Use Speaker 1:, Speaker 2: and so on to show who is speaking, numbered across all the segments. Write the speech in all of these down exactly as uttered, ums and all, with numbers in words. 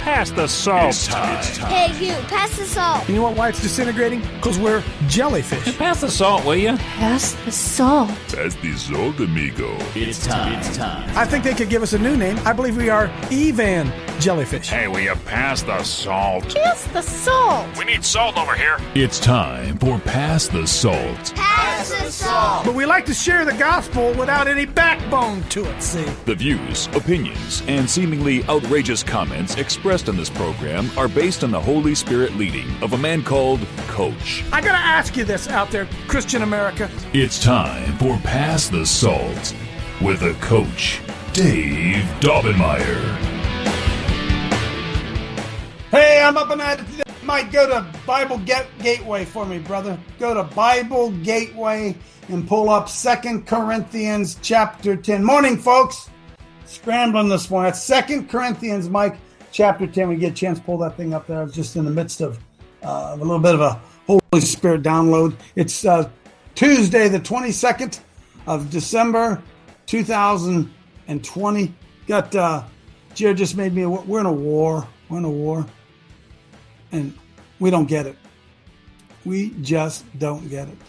Speaker 1: pass the salt.
Speaker 2: It's time. It's time.
Speaker 3: Hey, you, pass the salt.
Speaker 4: You know what, why it's disintegrating? Because we're jellyfish.
Speaker 1: Pass the salt, will you?
Speaker 3: Pass the salt.
Speaker 2: Pass the salt, amigo.
Speaker 5: It's time. It's time.
Speaker 4: I think they could give us a new name. I believe we are Evan jellyfish.
Speaker 1: Hey, will you pass the salt?
Speaker 3: Pass the salt.
Speaker 1: We need salt over here.
Speaker 2: It's time for Pass the Salt.
Speaker 3: Pass the salt.
Speaker 4: But we like to share the gospel without any backbone to it, see?
Speaker 2: The views, opinions, and seemingly outrageous comments expressed in this program are based on the Holy Spirit leading of a man called Coach.
Speaker 4: I gotta ask you this out there, Christian America.
Speaker 2: It's time for Pass the Salt with a Coach, Dave Daubenmire.
Speaker 4: Hey, I'm up and at it today. Mike, go to Bible Get- Gateway for me, brother. Go to Bible Gateway and pull up Second Corinthians chapter ten. Morning, folks. Scrambling this morning. That's Second Corinthians, Mike, chapter ten. We get a chance to pull that thing up there. I was just in the midst of uh, a little bit of a Holy Spirit download. It's uh, Tuesday, the twenty-second of December, two thousand twenty. Got, uh, Jared just made me, we're in a war. We're in a war. And we don't get it. We just don't get it.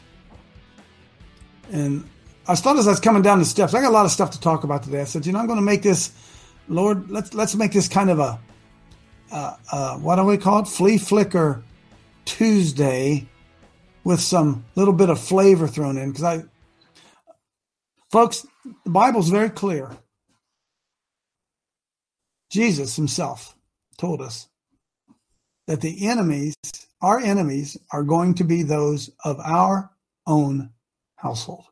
Speaker 4: And I thought as I was coming down the steps, I got a lot of stuff to talk about today. I said, you know, I'm going to make this, Lord, let's let's make this kind of a, uh, uh, what do we call it? Flea Flicker Tuesday with some little bit of flavor thrown in. Because I, folks, the Bible's very clear. Jesus himself told us that the enemies, our enemies, are going to be those of our own household.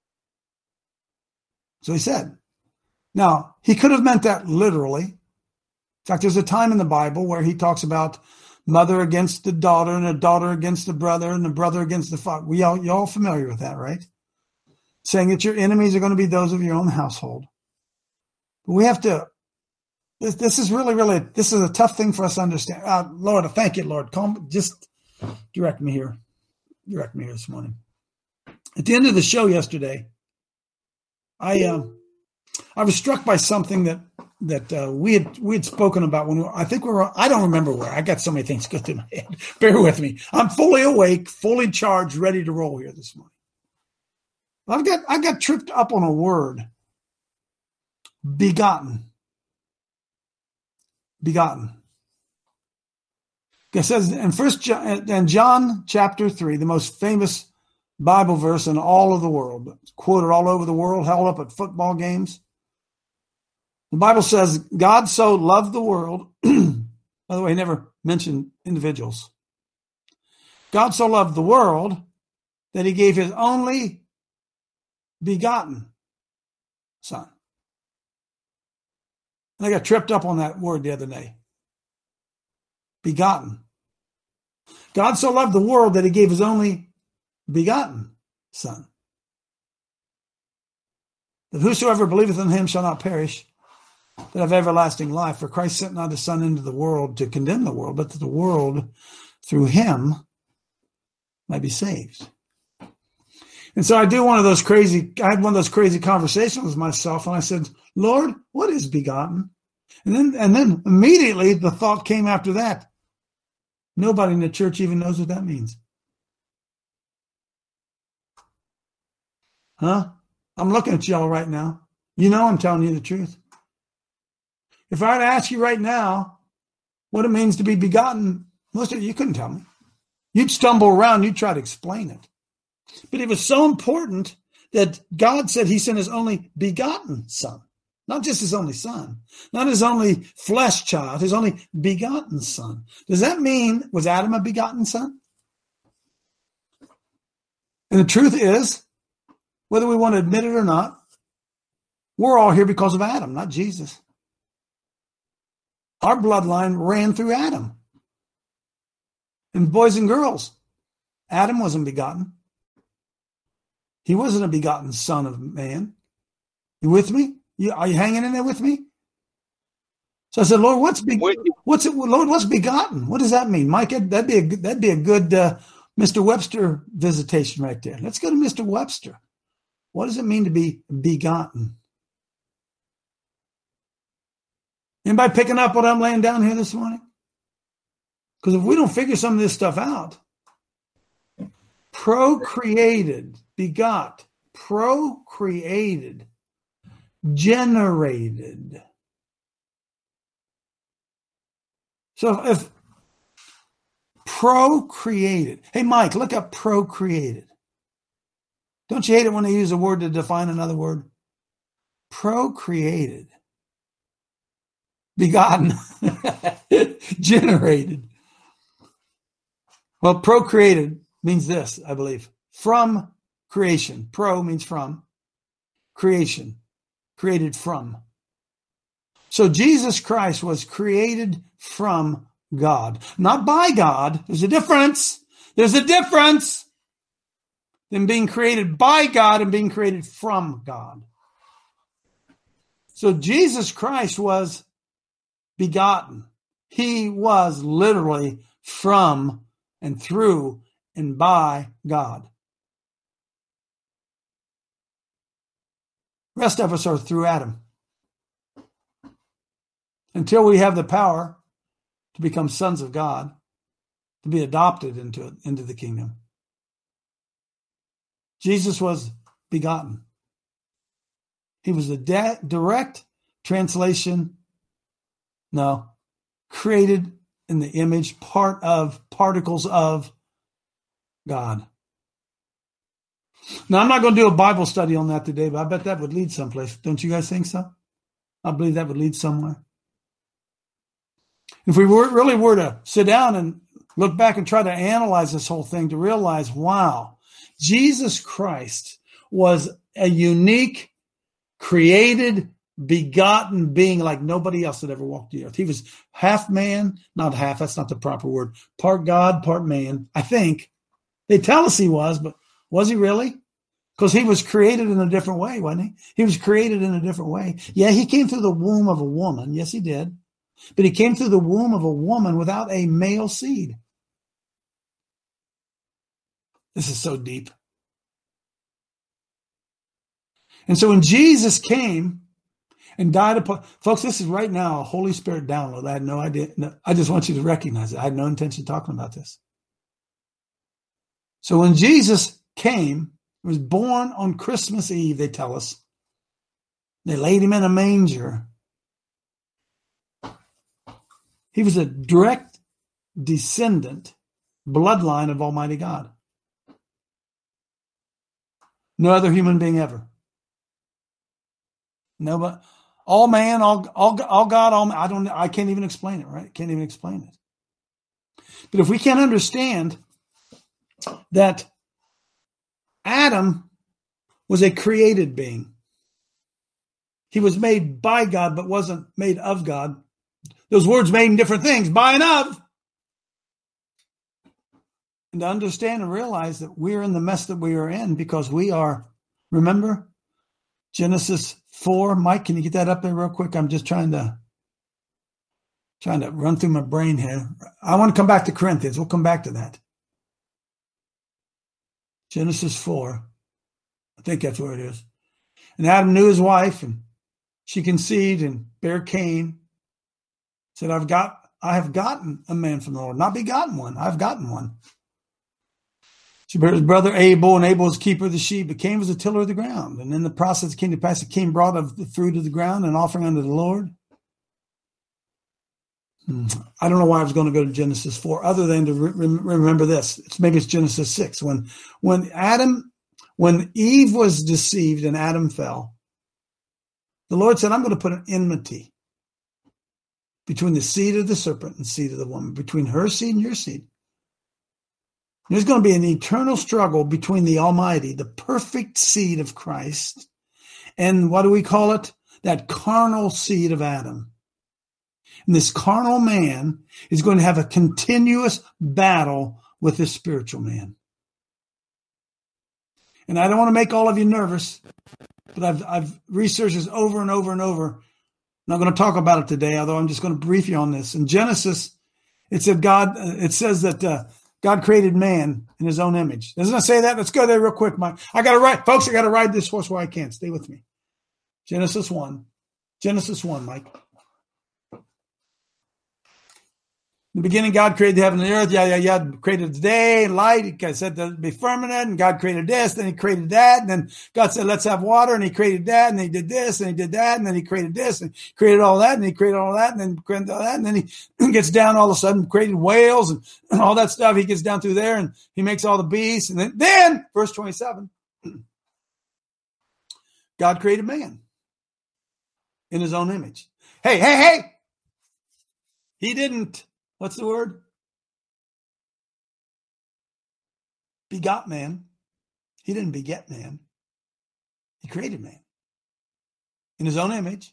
Speaker 4: So he said. Now, he could have meant that literally. In fact, there's a time in the Bible where he talks about mother against the daughter and a daughter against the brother and the brother against the father. We all, you're all familiar with that, right? Saying that your enemies are going to be those of your own household. But we have to This, this is really, really, this is a tough thing for us to understand. Uh, Lord, I thank you, Lord. Calm, just direct me here. Direct me here this morning. At the end of the show yesterday, I uh, I was struck by something that that uh, we had we had spoken about when we were, I think we were. I don't remember where. I got so many things going through my head. Bear with me. I'm fully awake, fully charged, ready to roll here this morning. I've got I got tripped up on a word. Begotten. Begotten. It says in First John, in John chapter three, the most famous Bible verse in all of the world, quoted all over the world, held up at football games. The Bible says, God so loved the world. By the way, he never mentioned individuals. God so loved the world that he gave his only begotten son. And I got tripped up on that word the other day. Begotten. God so loved the world that he gave his only begotten son. That whosoever believeth in him shall not perish, but have everlasting life. For Christ sent not his son into the world to condemn the world, but that the world through him might be saved. And so I do one of those crazy, I had one of those crazy conversations with myself, and I said, Lord, what is begotten? And then, and then immediately the thought came after that. Nobody in the church even knows what that means. Huh? I'm looking at y'all right now. You know I'm telling you the truth. If I were to ask you right now what it means to be begotten, most of you, you couldn't tell me. You'd stumble around, you'd try to explain it. But it was so important that God said he sent his only begotten son. Not just his only son. Not his only flesh child. His only begotten son. Does that mean, was Adam a begotten son? And the truth is, whether we want to admit it or not, we're all here because of Adam, not Jesus. Our bloodline ran through Adam. And boys and girls, Adam wasn't begotten. He wasn't a begotten son of man. You with me? You, are you hanging in there with me? So I said, Lord, what's be, what's it, Lord, what's begotten? What does that mean, Mike? That'd be a that'd be a good uh, Mister Webster visitation right there. Let's go to Mister Webster. What does it mean to be begotten? Anybody picking up what I'm laying down here this morning? Because if we don't figure some of this stuff out, procreated, begot, procreated, generated. So if procreated, hey Mike, look up procreated. Don't you hate it when they use a word to define another word? Procreated, begotten, generated. Well, procreated means this, I believe. From creation. Pro means from. Creation. Created from. So Jesus Christ was created from God. Not by God. There's a difference. There's a difference than being created by God and being created from God. So Jesus Christ was begotten. He was literally from and through and by God. The rest of us are through Adam. Until we have the power to become sons of God, to be adopted into, into the kingdom. Jesus was begotten. He was a de- direct translation, no, created in the image, part of, particles of God. Now, I'm not going to do a Bible study on that today, but I bet that would lead someplace. Don't you guys think so? I believe that would lead somewhere. If we were, really were to sit down and look back and try to analyze this whole thing to realize, wow, Jesus Christ was a unique, created, begotten being like nobody else that ever walked the earth. He was half man, not half, that's not the proper word, part God, part man, I think. They tell us he was, but was he really? Because he was created in a different way, wasn't he? He was created in a different way. Yeah, he came through the womb of a woman. Yes, he did. But he came through the womb of a woman without a male seed. This is so deep. And so when Jesus came and died upon, folks, this is right now a Holy Spirit download. I had no idea. No, I just want you to recognize it. I had no intention of talking about this. So when Jesus came, he was born on Christmas Eve, they tell us. They laid him in a manger. He was a direct descendant, bloodline of Almighty God. No other human being ever. No, but all man, all, all, all God, all man. I don't, I can't even explain it, right? Can't even explain it. But if we can't understand that Adam was a created being, he was made by God, but wasn't made of God. Those words mean different things, by and of. And to understand and realize that we're in the mess that we are in because we are, remember, Genesis four. Mike, can you get that up there real quick? I'm just trying to trying to run through my brain here. I want to come back to Corinthians. We'll come back to that. Genesis four. I think that's where it is. And Adam knew his wife, and she conceived and bare Cain. Said, I've got, I have gotten a man from the Lord. Not begotten one. I've gotten one. She bare his brother Abel, and Abel was keeper of the sheep, but Cain was a tiller of the ground. And in the process it came to pass that Cain brought of the fruit of the ground an offering unto the Lord. Hmm. I don't know why I was going to go to Genesis four, other than to re- remember this. It's, maybe it's Genesis six. When, when Adam, when Eve was deceived and Adam fell, the Lord said, I'm going to put an enmity between the seed of the serpent and the seed of the woman, between her seed and your seed. There's going to be an eternal struggle between the Almighty, the perfect seed of Christ, and what do we call it? That carnal seed of Adam. And this carnal man is going to have a continuous battle with this spiritual man. And I don't want to make all of you nervous, but I've, I've researched this over and over and over. I'm not going to talk about it today, although I'm just going to brief you on this. In Genesis, it said God, it says that uh, God created man in his own image. Doesn't it say that? Let's go there real quick, Mike. I got to ride, folks, I got to ride this horse while I can. Stay with me. Genesis one. Genesis one, Mike. In the beginning, God created the heaven and the earth. Yeah, yeah, yeah. Created the day and light. He said to be firmament, and God created this. Then he created that. And then God said, let's have water. And he created that. And he did this. And he did that. And then he created this. And he created all that. And he created all that. And then created all that. And then he gets down all of a sudden, created whales and, and all that stuff. He gets down through there and he makes all the beasts. And then, then verse twenty-seven, God created man in his own image. Hey, hey, hey. He didn't. What's the word? Begot man. He didn't beget man. He created man in his own image.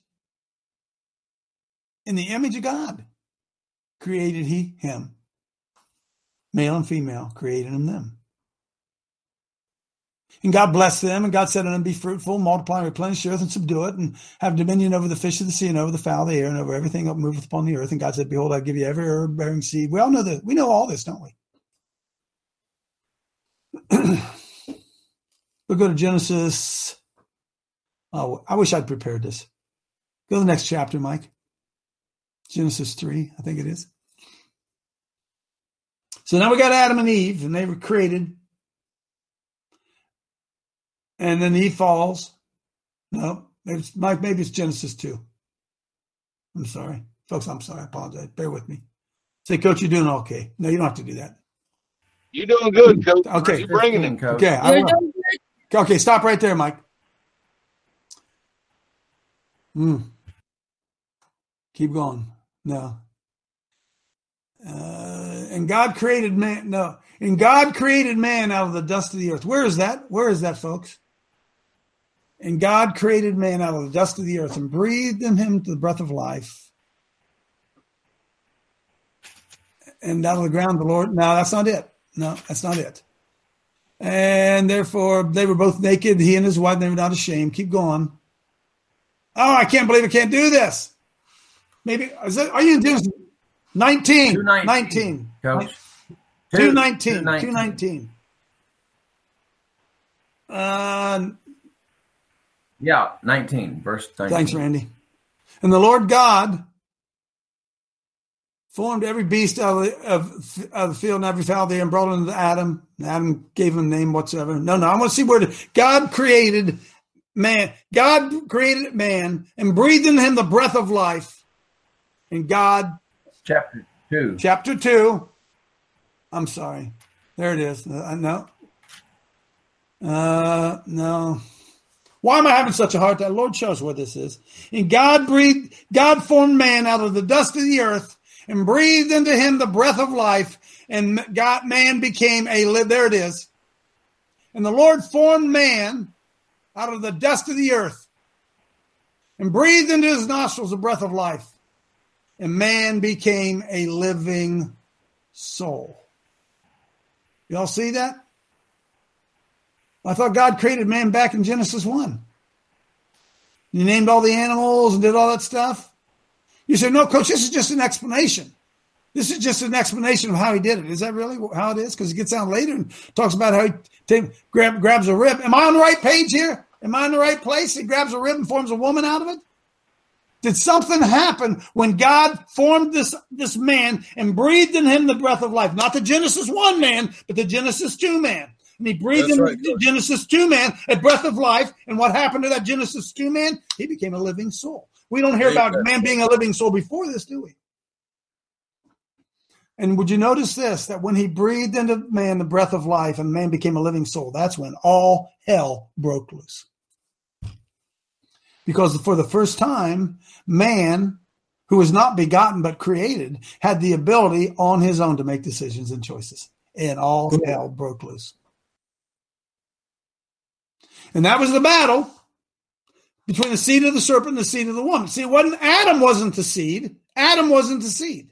Speaker 4: In the image of God created he him. Male and female created him them. And God blessed them, and God said to them, be fruitful, multiply, replenish the earth, and subdue it, and have dominion over the fish of the sea, and over the fowl of the air, and over everything that moveth upon the earth. And God said, behold, I give you every herb bearing seed. We all know that. We know all this, don't we? We'll go to Genesis. Oh, I wish I'd prepared this. Go to the next chapter, Mike. Genesis three, I think it is. So now we got Adam and Eve, and they were created. And then Eve falls. No, maybe, Mike, maybe it's Genesis two. I'm sorry. Folks, I'm sorry. I apologize. Bear with me. Say, Coach, you're doing okay. No, you don't have to do that.
Speaker 5: You're doing good, Coach.
Speaker 4: Okay.
Speaker 5: You're bringing him, Coach.
Speaker 4: Okay, I will. Okay, stop right there, Mike. Mm. Keep going. No. Uh, and God created man. No. And God created man out of the dust of the earth. Where is that? Where is that, folks? And God created man out of the dust of the earth and breathed in him the breath of life. And out of the ground, the Lord. No, that's not it. No, that's not it. And therefore, they were both naked, he and his wife, and they were not ashamed. Keep going. Oh, I can't believe I can't do this. Maybe, is that, are you in Genesis? nineteen. nineteen.
Speaker 6: Coach.
Speaker 4: two nineteen. two nineteen. Uh,
Speaker 6: yeah, nineteen, verse nineteen.
Speaker 4: Thanks, Randy. And the Lord God formed every beast out of the, of, of the field and every fowl there and brought it unto Adam. And Adam gave him a name whatsoever. No, no, I want to see where the, God created man. God created man and breathed in him the breath of life. And God.
Speaker 6: Chapter two.
Speaker 4: Chapter two. I'm sorry. There it is. Uh, no. Uh, no. Why am I having such a hard time? Lord, show us what this is. And God breathed, God formed man out of the dust of the earth and breathed into him the breath of life. And God, man became a live. There it is. And the Lord formed man out of the dust of the earth and breathed into his nostrils the breath of life. And man became a living soul. Y'all see that? I thought God created man back in Genesis one. He named all the animals and did all that stuff. You say, no, Coach, this is just an explanation. This is just an explanation of how he did it. Is that really how it is? Because he gets down later and talks about how he t- grab, grabs a rib. Am I on the right page here? Am I in the right place? He grabs a rib and forms a woman out of it? Did something happen when God formed this, this man and breathed in him the breath of life? Not the Genesis one man, but the Genesis two man. And he breathed That's in right, the Genesis two man a breath of life. And what happened to that Genesis two man? He became a living soul. We don't hear about man being a living soul before this, do we? And would you notice this, that when he breathed into man the breath of life and man became a living soul, that's when all hell broke loose. Because for the first time, man, who was not begotten but created, had the ability on his own to make decisions and choices. And all hell broke loose. And that was the battle between the seed of the serpent and the seed of the woman. See, it wasn't Adam wasn't the seed. Adam wasn't the seed.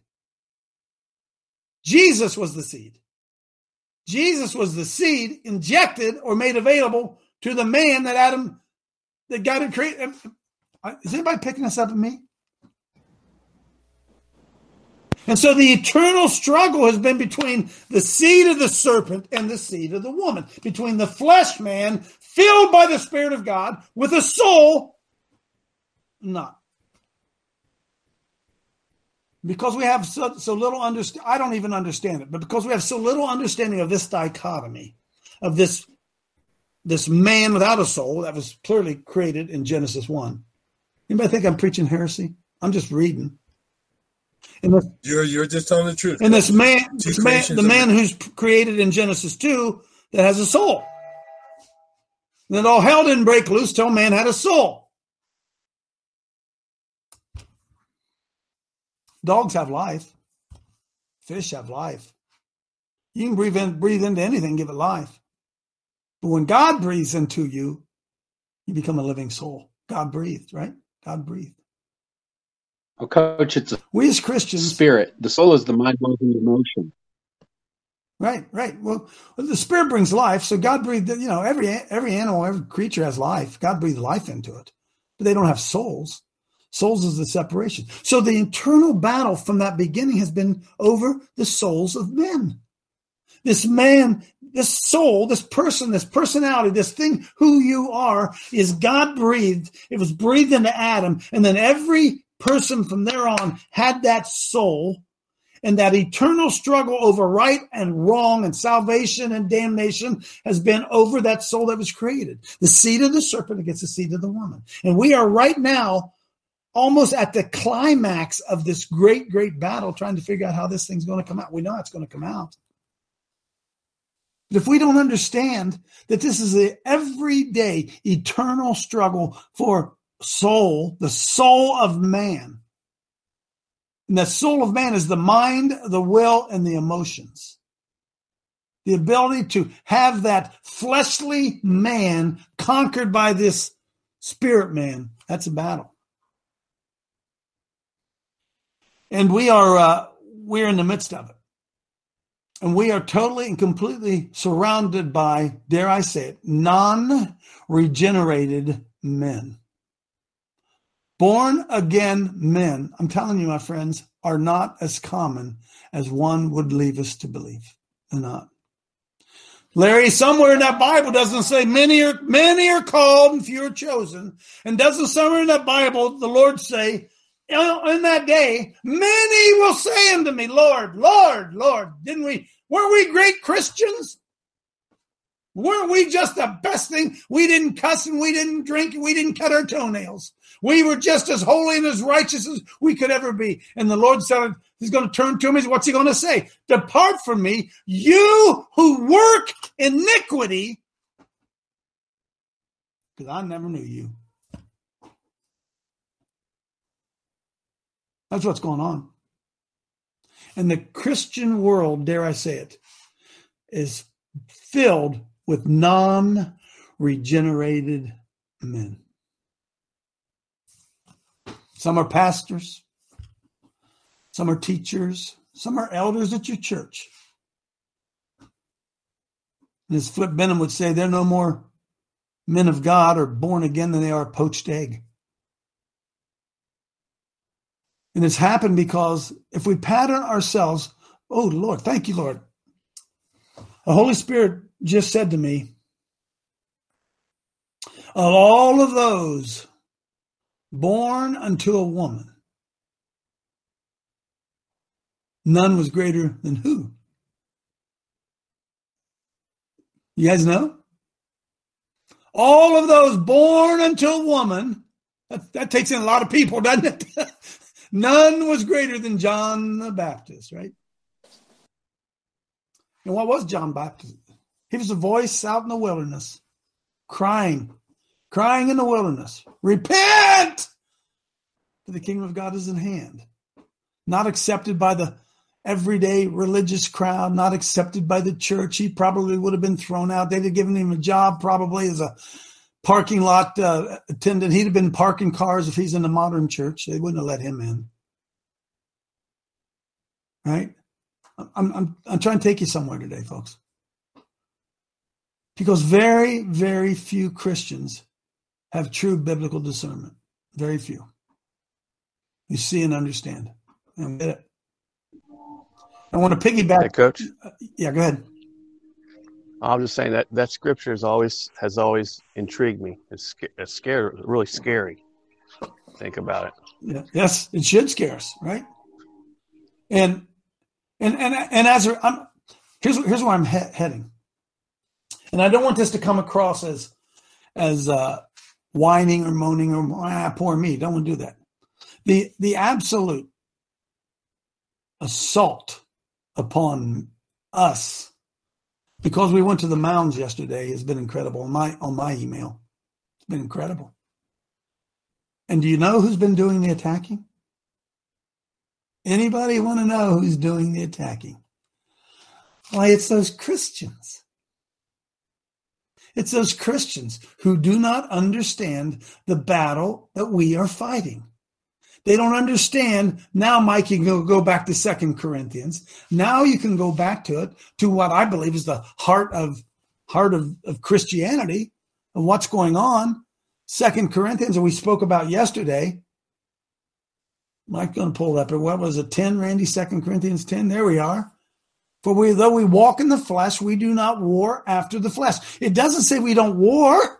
Speaker 4: Jesus was the seed. Jesus was the seed injected or made available to the man that Adam, that God had created. Is anybody picking this up at me? And so the eternal struggle has been between the seed of the serpent and the seed of the woman, between the flesh man filled by the Spirit of God with a soul not. because we have so, so little understand, I don't even understand it, but because we have so little understanding of this dichotomy, of this, this man without a soul that was clearly created in Genesis one. Anybody think I'm preaching heresy? I'm just reading. And this,
Speaker 7: you're you're just telling the truth.
Speaker 4: And this man, this man the man who's created in Genesis two that has a soul. And then all hell didn't break loose till man had a soul. Dogs have life. Fish have life. You can breathe in, breathe into anything, give it life. But when God breathes into you, you become a living soul. God breathed, right? God breathed.
Speaker 8: Oh, Coach, it's a
Speaker 4: we as Christians,
Speaker 8: spirit. The soul is the mind, will, and emotion.
Speaker 4: Right, right. Well, the spirit brings life. So God breathed, you know, every every animal, every creature has life. God breathed life into it. But they don't have souls. Souls is the separation. So the internal battle from that beginning has been over the souls of men. This man, this soul, this person, this personality, this thing, who you are, is God breathed. It was breathed into Adam. And then every person from there on had that soul, and that eternal struggle over right and wrong and salvation and damnation has been over that soul that was created. The seed of the serpent against the seed of the woman. And we are right now almost at the climax of this great, great battle, trying to figure out how this thing's going to come out. We know it's going to come out. But if we don't understand that this is an everyday eternal struggle for soul, the soul of man, and the soul of man is the mind, the will, and the emotions. The ability to have that fleshly man conquered by this spirit man. That's a battle. And we are uh, we're in the midst of it. And we are totally and completely surrounded by, dare I say it, non-regenerated men. Born again men, I'm telling you, my friends, are not as common as one would leave us to believe. They're not. Larry, somewhere in that Bible doesn't say many are many are called and few are chosen. And doesn't somewhere in that Bible the Lord say, in that day, many will say unto me, Lord, Lord, Lord, didn't we, weren't we great Christians? Weren't we just the best thing? We didn't cuss and we didn't drink and we didn't cut our toenails. We were just as holy and as righteous as we could ever be. And the Lord said, he's going to turn to him. What's he going to say? Depart from me, you who work iniquity, because I never knew you. That's what's going on. And the Christian world, dare I say it, is filled with non-regenerated men. Some are pastors. Some are teachers. Some are elders at your church. And as Flip Benham would say, they're no more men of God or born again than they are a poached egg. And it's happened because if we pattern ourselves, oh, Lord, thank you, Lord. The Holy Spirit just said to me, of all of those born unto a woman, none was greater than who? You guys know? All of those born unto a woman, that, that takes in a lot of people, doesn't it? None was greater than John the Baptist, right? And what was John Baptist? He was a voice out in the wilderness, crying, crying in the wilderness, repent! For the kingdom of God is in hand. Not accepted by the everyday religious crowd, not accepted by the church. He probably would have been thrown out. They'd have given him a job probably as a parking lot uh, attendant. He'd have been parking cars if he's in the modern church. They wouldn't have let him in. Right? I'm, I'm, I'm trying to take you somewhere today, folks. Because very, very few Christians have true biblical discernment. Very few. You see and understand. And get it. I want to piggyback.
Speaker 9: Hey, Coach.
Speaker 4: Uh, yeah, go ahead.
Speaker 9: I'm just saying that that scripture has always has always intrigued me. It's, it's scary, really scary. Think about it.
Speaker 4: Yeah. Yes, it should scare us, right? And and and and as I'm here's here's where I'm he- heading, and I don't want this to come across as as uh, whining or moaning or ah, poor me. Don't want to do that. The the absolute assault upon us because we went to the mounds yesterday has been incredible on my on my email. It's been incredible. And do you know who's been doing the attacking? Anybody want to know who's doing the attacking? Why, it's those Christians. It's those Christians who do not understand the battle that we are fighting. They don't understand. Now, Mike, you can go back to Second Corinthians. Now you can go back to it, to what I believe is the heart of heart of, of Christianity and what's going on. Second Corinthians, and we spoke about yesterday. Mike's going to pull that up. What was it, ten, Randy? Second Corinthians ten. There we are. For we, though we walk in the flesh, we do not war after the flesh. It doesn't say we don't war.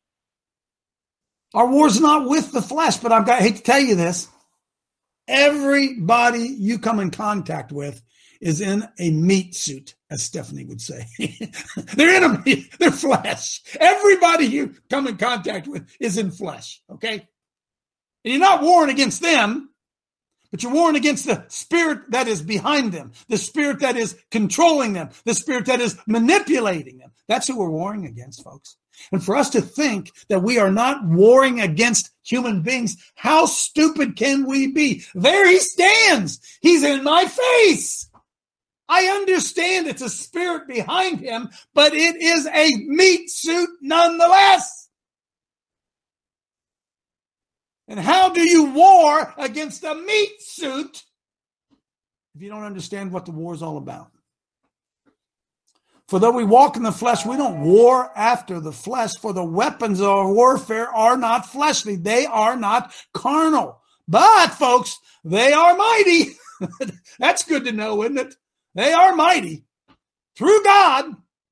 Speaker 4: Our war's not with the flesh, but I've got, I hate to tell you this. Everybody you come in contact with is in a meat suit, as Stephanie would say. They're in a meat, they're flesh. Everybody you come in contact with is in flesh, okay? And you're not warring against them, but you're warring against the spirit that is behind them, the spirit that is controlling them, the spirit that is manipulating them. That's who we're warring against, folks. And for us to think that we are not warring against human beings, how stupid can we be? There he stands. He's in my face. I understand it's a spirit behind him, but it is a meat suit nonetheless. And how do you war against a meat suit if you don't understand what the war is all about? For though we walk in the flesh, we don't war after the flesh, for the weapons of our warfare are not fleshly. They are not carnal. But, folks, they are mighty. That's good to know, isn't it? They are mighty through God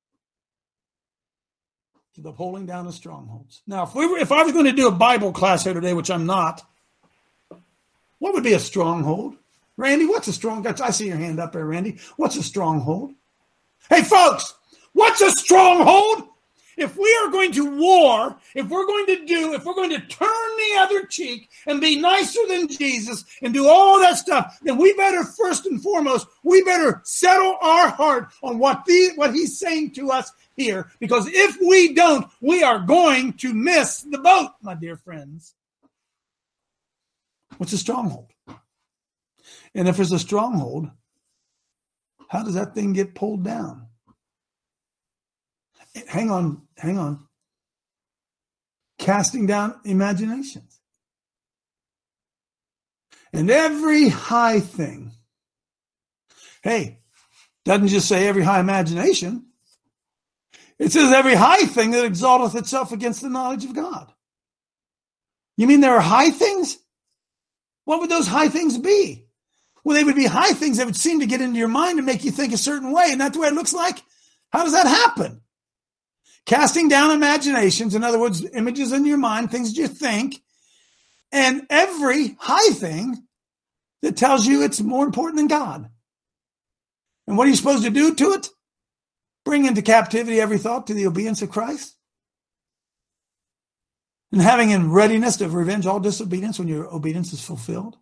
Speaker 4: to the pulling down of strongholds. Now, if we were, if I was going to do a Bible class here today, which I'm not, what would be a stronghold? Randy, what's a stronghold? I see your hand up there, Randy. What's a stronghold? Hey, folks, what's a stronghold? If we are going to war, if we're going to do, if we're going to turn the other cheek and be nicer than Jesus and do all that stuff, then we better, first and foremost, we better settle our heart on what the, what he's saying to us here. Because if we don't, we are going to miss the boat, my dear friends. What's a stronghold? And if there's a stronghold, how does that thing get pulled down? Hang on, hang on. Casting down imaginations. And every high thing. Hey, doesn't just say every high imagination. It says every high thing that exalteth itself against the knowledge of God. You mean there are high things? What would those high things be? Well, they would be high things that would seem to get into your mind and make you think a certain way. And that's the way it looks like. How does that happen? Casting down imaginations, in other words, images in your mind, things that you think, and every high thing that tells you it's more important than God. And what are you supposed to do to it? Bring into captivity every thought to the obedience of Christ. And having in readiness to revenge all disobedience when your obedience is fulfilled.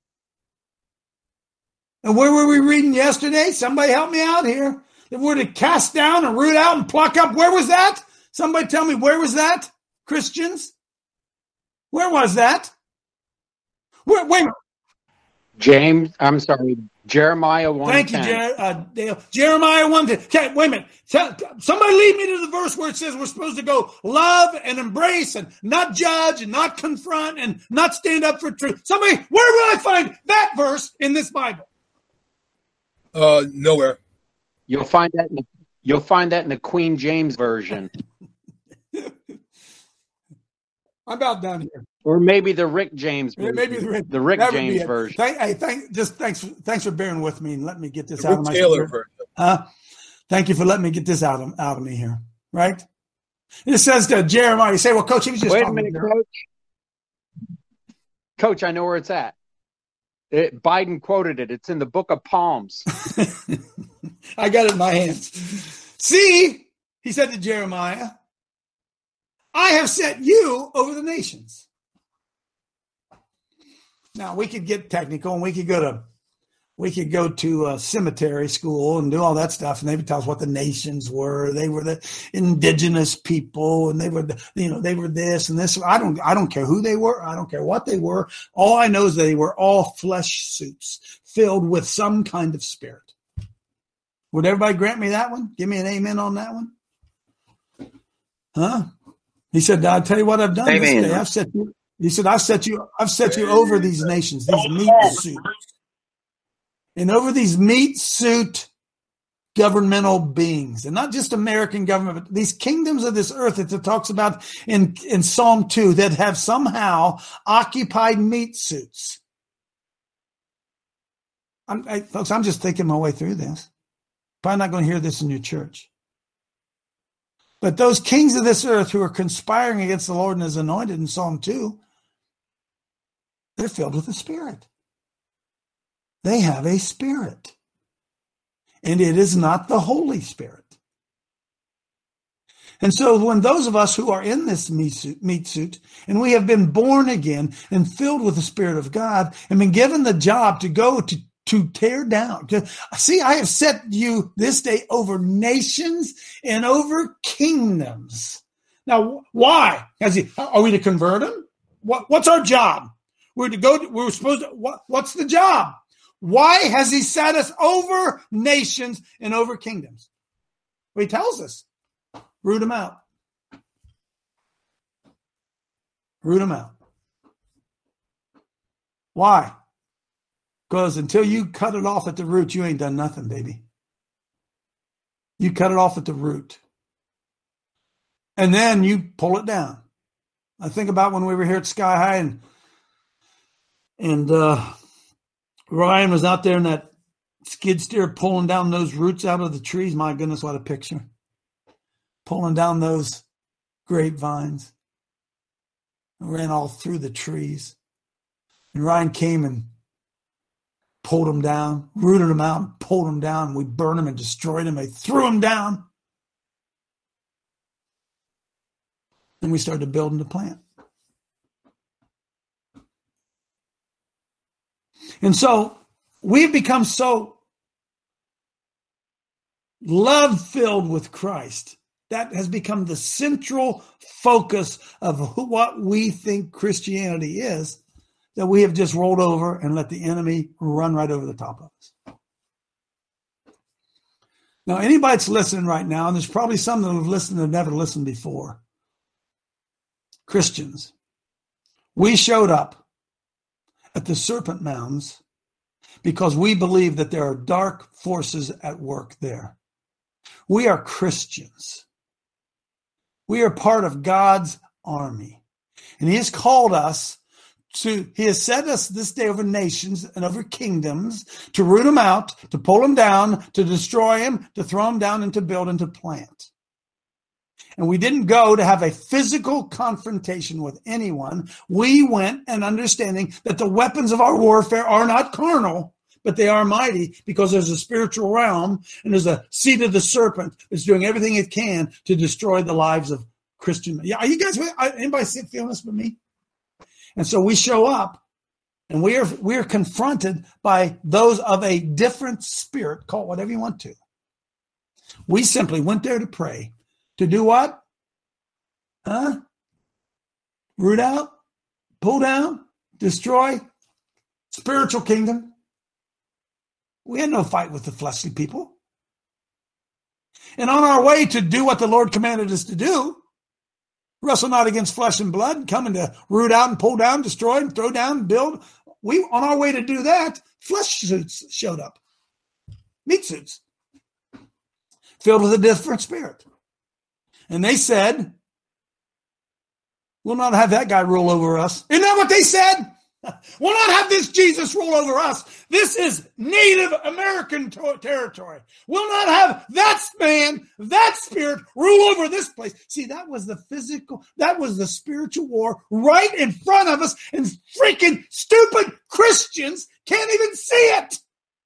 Speaker 4: And where were we reading yesterday? Somebody help me out here. If we're to cast down and root out and pluck up, where was that? Somebody tell me, where was that? Christians? Where was that? Where, wait.
Speaker 8: James, I'm sorry, Jeremiah one ten.
Speaker 4: Thank you, Jer- uh, Dale. Jeremiah one ten. Okay, wait a minute. Tell, somebody lead me to the verse where it says we're supposed to go love and embrace and not judge and not confront and not stand up for truth. Somebody, where will I find that verse in this Bible?
Speaker 7: Uh, nowhere.
Speaker 8: You'll find that in the, you'll find that in the Queen James version,
Speaker 4: I'm about done here.
Speaker 8: or maybe the Rick James version.
Speaker 4: Maybe the Rick,
Speaker 8: the Rick
Speaker 4: that would
Speaker 8: James
Speaker 4: be it.
Speaker 8: version.
Speaker 4: Thank, hey, thank, just thanks, thanks for bearing with me and let me get this
Speaker 7: The
Speaker 4: out
Speaker 7: Rick
Speaker 4: of my
Speaker 7: Taylor
Speaker 4: spirit.
Speaker 7: version.
Speaker 4: Uh, thank you for letting me get this out of out of me here. Right? It says to Jeremiah. You say, "Well, Coach, he was just
Speaker 8: Wait a
Speaker 4: talking
Speaker 8: minute,
Speaker 4: to
Speaker 8: Coach. Coach, I know where it's at. It, Biden quoted it. It's in the book of Psalms.
Speaker 4: I got it in my hands. See, he said to Jeremiah, I have set you over the nations. Now, we could get technical and we could go to we could go to a cemetery school and do all that stuff, and they would tell us what the nations were. They were the indigenous people, and they were, the, you know, they were this and this. I don't, I don't care who they were. I don't care what they were. All I know is they were all flesh suits filled with some kind of spirit. Would everybody grant me that one? Give me an amen on that one. Huh? He said, "I'll tell you what I've done
Speaker 5: Amen.
Speaker 4: this day. I've set you." He said, "I've set you. I've set you over these nations, these meat suits." And over these meat suit governmental beings, and not just American government, but these kingdoms of this earth that it talks about in, in Psalm two that have somehow occupied meat suits. I'm, I, folks, I'm just thinking my way through this. Probably not going to hear this in your church. But those kings of this earth who are conspiring against the Lord and his anointed in Psalm two, they're filled with the Spirit. They have a spirit, and it is not the Holy Spirit. And so when those of us who are in this meat suit, meat suit, and we have been born again and filled with the Spirit of God and been given the job to go to, to tear down. To, see, I have set you this day over nations and over kingdoms. Now, why? Has he, are we to convert them? What, what's our job? We're to go, to, we're supposed to, what, what's the job? Why has he set us over nations and over kingdoms? Well, he tells us, root them out. Root them out. Why? Because until you cut it off at the root, you ain't done nothing, baby. You cut it off at the root. And then you pull it down. I think about when we were here at Sky High and, and, uh, Ryan was out there in that skid steer pulling down those roots out of the trees. My goodness, what a picture. Pulling down those grapevines. Ran all through the trees. And Ryan came and pulled them down, rooted them out, and pulled them down. We burned them and destroyed them. They threw them down. And we started building the plant. And so we've become so love-filled with Christ. That has become the central focus of who, what we think Christianity is, that we have just rolled over and let the enemy run right over the top of us. Now, anybody that's listening right now, and there's probably some that have listened that have never listened before, Christians, we showed up at the Serpent Mounds because we believe that there are dark forces at work there. We are Christians. We are part of God's army. And he has called us to, he has set us this day over nations and over kingdoms to root them out, to pull them down, to destroy them, to throw them down, and to build and to plant. And we didn't go to have a physical confrontation with anyone. We went and understanding that the weapons of our warfare are not carnal, but they are mighty because there's a spiritual realm and there's a seed of the serpent that's doing everything it can to destroy the lives of Christian. Yeah, are you guys, anybody feeling this with me? And so we show up and we are, we are confronted by those of a different spirit, call it whatever you want to. We simply went there to pray. To do what? Huh? Root out, pull down, destroy, spiritual kingdom. We had no fight with the fleshly people. And on our way to do what the Lord commanded us to do, wrestle not against flesh and blood, coming to root out and pull down, destroy and throw down and build. We, on our way to do that, flesh suits showed up. Meat suits. Filled with a different spirit. And they said, we'll not have that guy rule over us. Isn't that what they said? We'll not have this Jesus rule over us. This is Native American to- territory. We'll not have that man, that spirit rule over this place. See, that was the physical, that was the spiritual war right in front of us, and freaking stupid Christians can't even see it.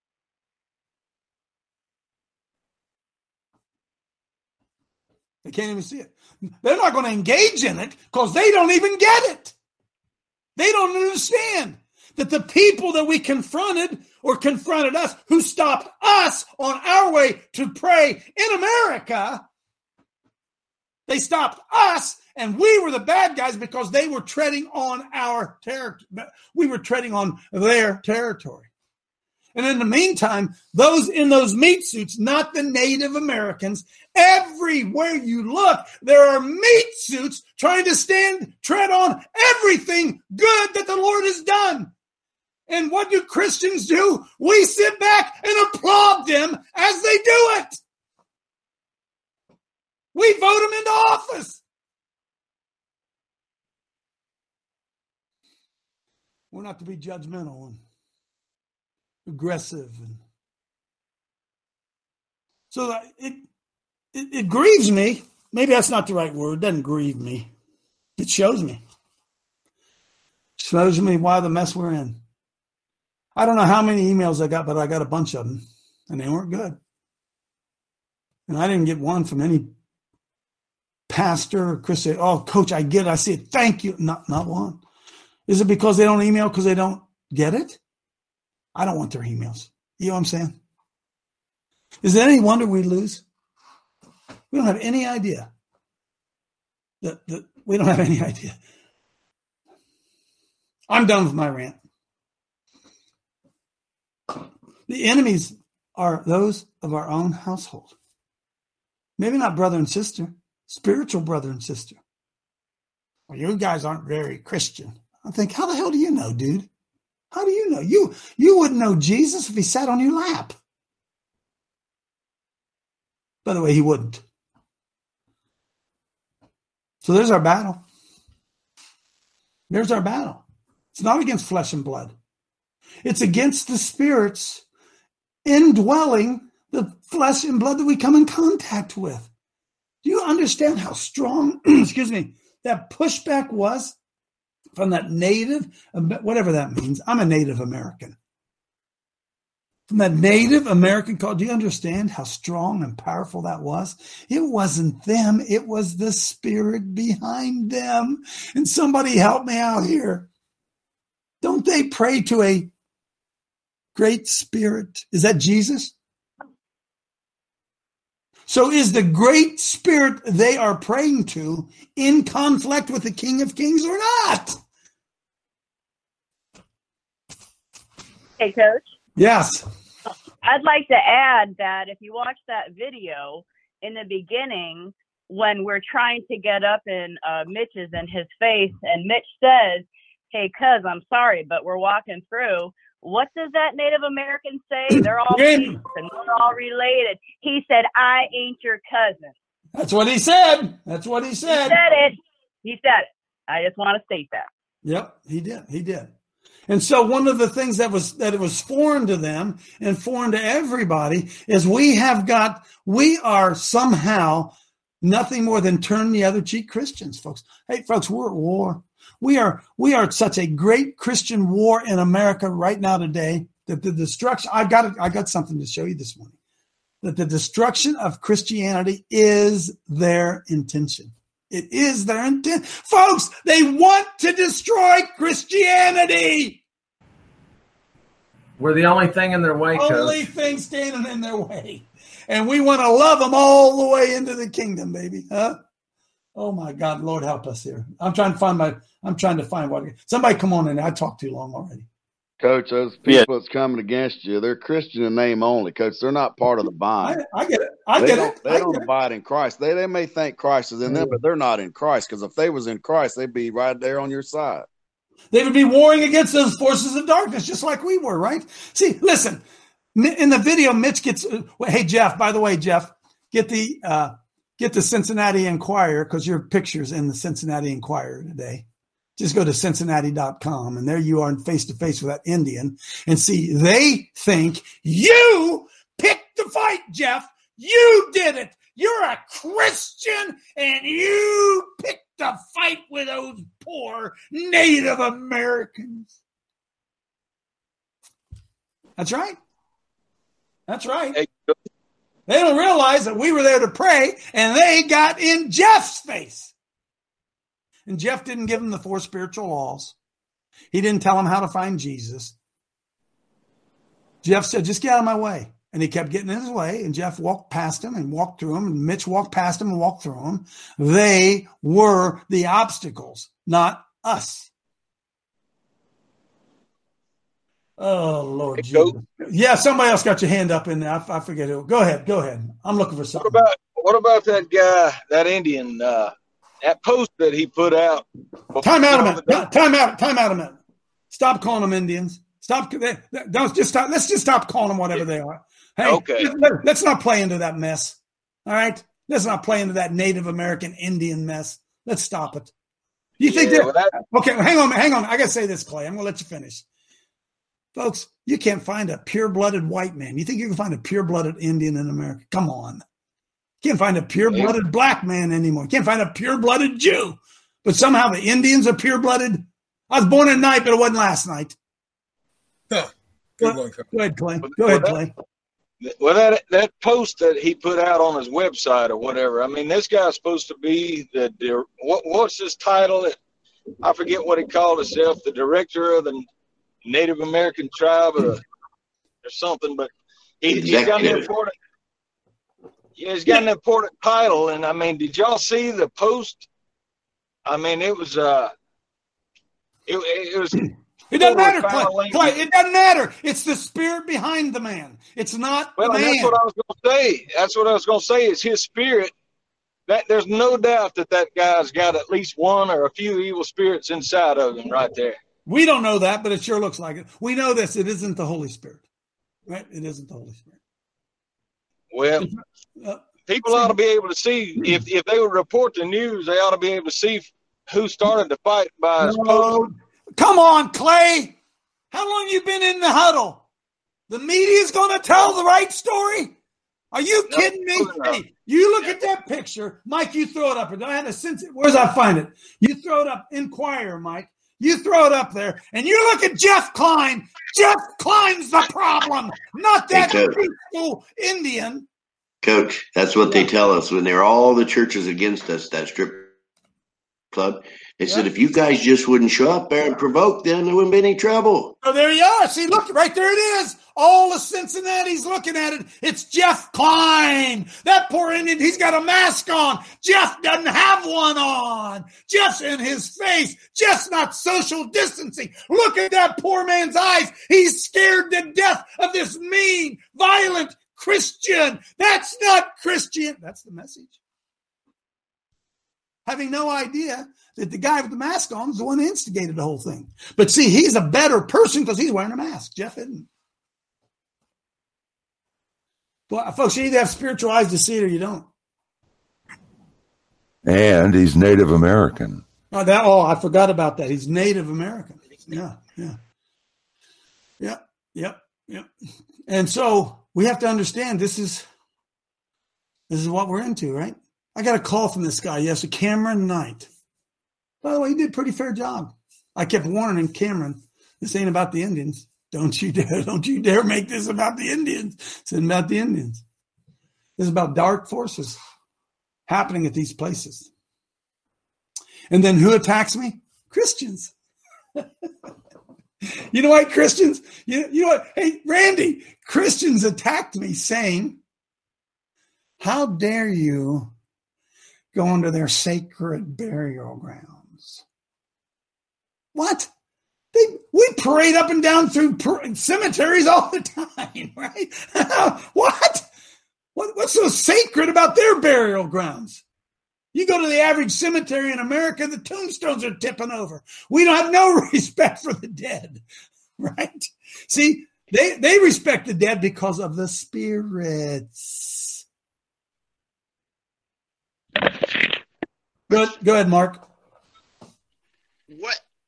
Speaker 4: They can't even see it. They're not going to engage in it because they don't even get it. They don't understand that the people that we confronted or confronted us, who stopped us on our way to pray in America, they stopped us, and we were the bad guys because they were treading on our territory. We were treading on their territory. And in the meantime, those in those meat suits, not the Native Americans, everywhere you look, there are meat suits trying to stand, tread on everything good that the Lord has done. And what do Christians do? We sit back and applaud them as they do it. We vote them into office. We're not to be judgmental and aggressive, and so that it, it it grieves me. Maybe that's not the right word. It doesn't grieve me. It shows me. It shows me why the mess we're in. I don't know how many emails I got, but I got a bunch of them, and they weren't good. And I didn't get one from any pastor or Christian. Oh, coach, I get it. I see it. Thank you. Not not one. Is it because they don't email because they don't get it? I don't want their emails. You know what I'm saying? Is it any wonder we lose? We don't have any idea. That, that we don't have any idea. I'm done with my rant. The enemies are those of our own household. Maybe not brother and sister, spiritual brother and sister. Well, you guys aren't very Christian. I think, how the hell do you know, dude? How do you know? You you wouldn't know Jesus if he sat on your lap. By the way, he wouldn't. So there's our battle. There's our battle. It's not against flesh and blood. It's against the spirits indwelling the flesh and blood that we come in contact with. Do you understand how strong, excuse me, that pushback was? From that Native, whatever that means. I'm a Native American. From that Native American call, do you understand how strong and powerful that was? It wasn't them. It was the spirit behind them. And somebody help me out here. Don't they pray to a great spirit? Is that Jesus? So is the great spirit they are praying to in conflict with the King of Kings or not?
Speaker 10: Hey, Coach.
Speaker 4: Yes.
Speaker 10: I'd like to add that if you watch that video in the beginning, when we're trying to get up in uh, Mitch's and his face, and Mitch says, hey, cuz, I'm sorry, but we're walking through. What does that Native American say? They're all people and we're all related. He said, I ain't your cousin.
Speaker 4: That's what he said. That's what he said.
Speaker 10: He said it. He said it. I just want to state that.
Speaker 4: Yep, he did. He did. And so one of the things that was that it was foreign to them and foreign to everybody is we have got, we are somehow nothing more than turn the other cheek Christians, folks. Hey, folks, we're at war. We are we are at such a great Christian war in America right now today that the destruction, I got I got something to show you this morning, that the destruction of Christianity is their intention. It is their intent. Folks, they want to destroy Christianity.
Speaker 6: We're the only thing in their way, Coach.
Speaker 4: Only thing standing in their way. And we want to love them all the way into the kingdom, baby. Huh? Oh my God, Lord help us here. I'm trying to find my, I'm trying to find what, somebody come on in. I talked too long already.
Speaker 5: Coach, those people yeah. that's coming against you, they're Christian in name only, Coach. They're not part of the bond.
Speaker 4: I, I get it. I
Speaker 5: they
Speaker 4: get
Speaker 5: don't,
Speaker 4: it.
Speaker 5: They
Speaker 4: I
Speaker 5: don't
Speaker 4: get
Speaker 5: abide
Speaker 4: it.
Speaker 5: in Christ. They they may think Christ is in them, but they're not in Christ. Because if they was in Christ, they'd be right there on your side.
Speaker 4: They would be warring against those forces of darkness, just like we were, right? See, listen, in the video, Mitch gets, uh, hey, Jeff, by the way, Jeff, get the uh, get the Cincinnati Enquirer, because your picture's in the Cincinnati Enquirer today. Just go to Cincinnati dot com, and there you are face to face with that Indian, and see, they think you picked the fight, Jeff. You did it. You're a Christian, and you picked the fight with those poor Native Americans. That's right. That's right. They don't realize that we were there to pray, and they got in Jeff's face. And Jeff didn't give them the four spiritual laws. He didn't tell them how to find Jesus. Jeff said, just get out of my way. And he kept getting in his way, and Jeff walked past him and walked through him, and Mitch walked past him and walked through him. They were the obstacles, not us. Oh, Lord
Speaker 11: hey,
Speaker 4: Jesus.
Speaker 11: Coach.
Speaker 4: Yeah, somebody else got your hand up in there. I, I forget who. Go ahead. Go ahead. I'm looking for something.
Speaker 11: What about, what about that guy, that Indian, uh, that post that he put out?
Speaker 4: Time out a minute. Time out. Time out a minute. Stop calling them Indians. Stop. They, don't just stop. Let's just stop calling them whatever they are. Hey,
Speaker 11: okay.
Speaker 4: let, let's not play into that mess. All right. Let's not play into that Native American Indian mess. Let's stop it. You think
Speaker 11: yeah,
Speaker 4: that,
Speaker 11: well, that?
Speaker 4: Okay. Hang on. Hang on. I got to say this, Clay. I'm going to let you finish. Folks, you can't find a pure-blooded white man. You think you can find a pure-blooded Indian in America? Come on. You can't find a pure-blooded black man anymore. You can't find a pure-blooded Jew. But somehow the Indians are pure-blooded. I was born at night, but it wasn't last night.
Speaker 7: Huh.
Speaker 4: Go, go ahead, Clay. Go ahead, Clay.
Speaker 11: Well, that that post that he put out on his website or whatever, I mean, this guy's supposed to be the, the what, what's his title? I forget what he called himself, the director of the Native American tribe or, or something, but he, he's got an important yeah, he's got an important title. And I mean, did y'all see the post? I mean, it was uh it, it was
Speaker 4: it doesn't matter, Clay. Clay. It doesn't matter. It's the spirit behind the man. It's not
Speaker 11: well,
Speaker 4: the man.
Speaker 11: That's what I was gonna say. That's what I was gonna say is his spirit. That there's no doubt that that guy's got at least one or a few evil spirits inside of him right there.
Speaker 4: We don't know that, but it sure looks like it. We know this. It isn't the Holy Spirit. Right? It isn't the Holy Spirit.
Speaker 11: Well, uh, people ought to be able to see, if, if they would report the news, they ought to be able to see who started the fight by his post.
Speaker 4: Come on, Clay. How long you been in the huddle? The media's going to tell the right story? Are you no, kidding me? No. Hey, you look at that picture. Mike, you throw it up. I had a sense. Where's I find it? You throw it up. Inquirer, Mike. You throw it up there, and you look at Jeff Klein. Jeff Klein's the problem, not that hey, peaceful Indian.
Speaker 12: Coach, that's what they tell us when they're all the churches against us, that strip club. They yep. said, if you guys just wouldn't show up there and provoke, then there wouldn't be any trouble.
Speaker 4: Oh, there you are. See, look, right there it is. All the Cincinnati's looking at it. It's Jeff Klein. That poor Indian, he's got a mask on. Jeff doesn't have one on. Jeff's in his face. Jeff's not social distancing. Look at that poor man's eyes. He's scared to death of this mean, violent Christian. That's not Christian. That's the message. Having no idea that the guy with the mask on is the one who instigated the whole thing. But see, he's a better person because he's wearing a mask. Jeff isn't. Well, folks, you either have spiritual eyes to see it or you don't.
Speaker 13: And he's Native American.
Speaker 4: Oh, that, oh, I forgot about that. He's Native American. Yeah, yeah. Yeah, yeah, yeah. And so we have to understand this is this is what we're into, right? I got a call from this guy yesterday, Cameron Knight. By the way, he did a pretty fair job. I kept warning him, Cameron, this ain't about the Indians. Don't you dare, don't you dare make this about the Indians. It's about the Indians. This is about dark forces happening at these places. And then who attacks me? Christians. You know what, Christians? You, you know what? Hey, Randy, Christians attacked me saying, how dare you go into their sacred burial grounds? What? They, we parade up and down through per- cemeteries all the time, right? What? what? What's so sacred about their burial grounds? You go to the average cemetery in America, the tombstones are tipping over. We don't have no respect for the dead, right? See, they, they respect the dead because of the spirits. Go, go ahead, Mark.
Speaker 14: What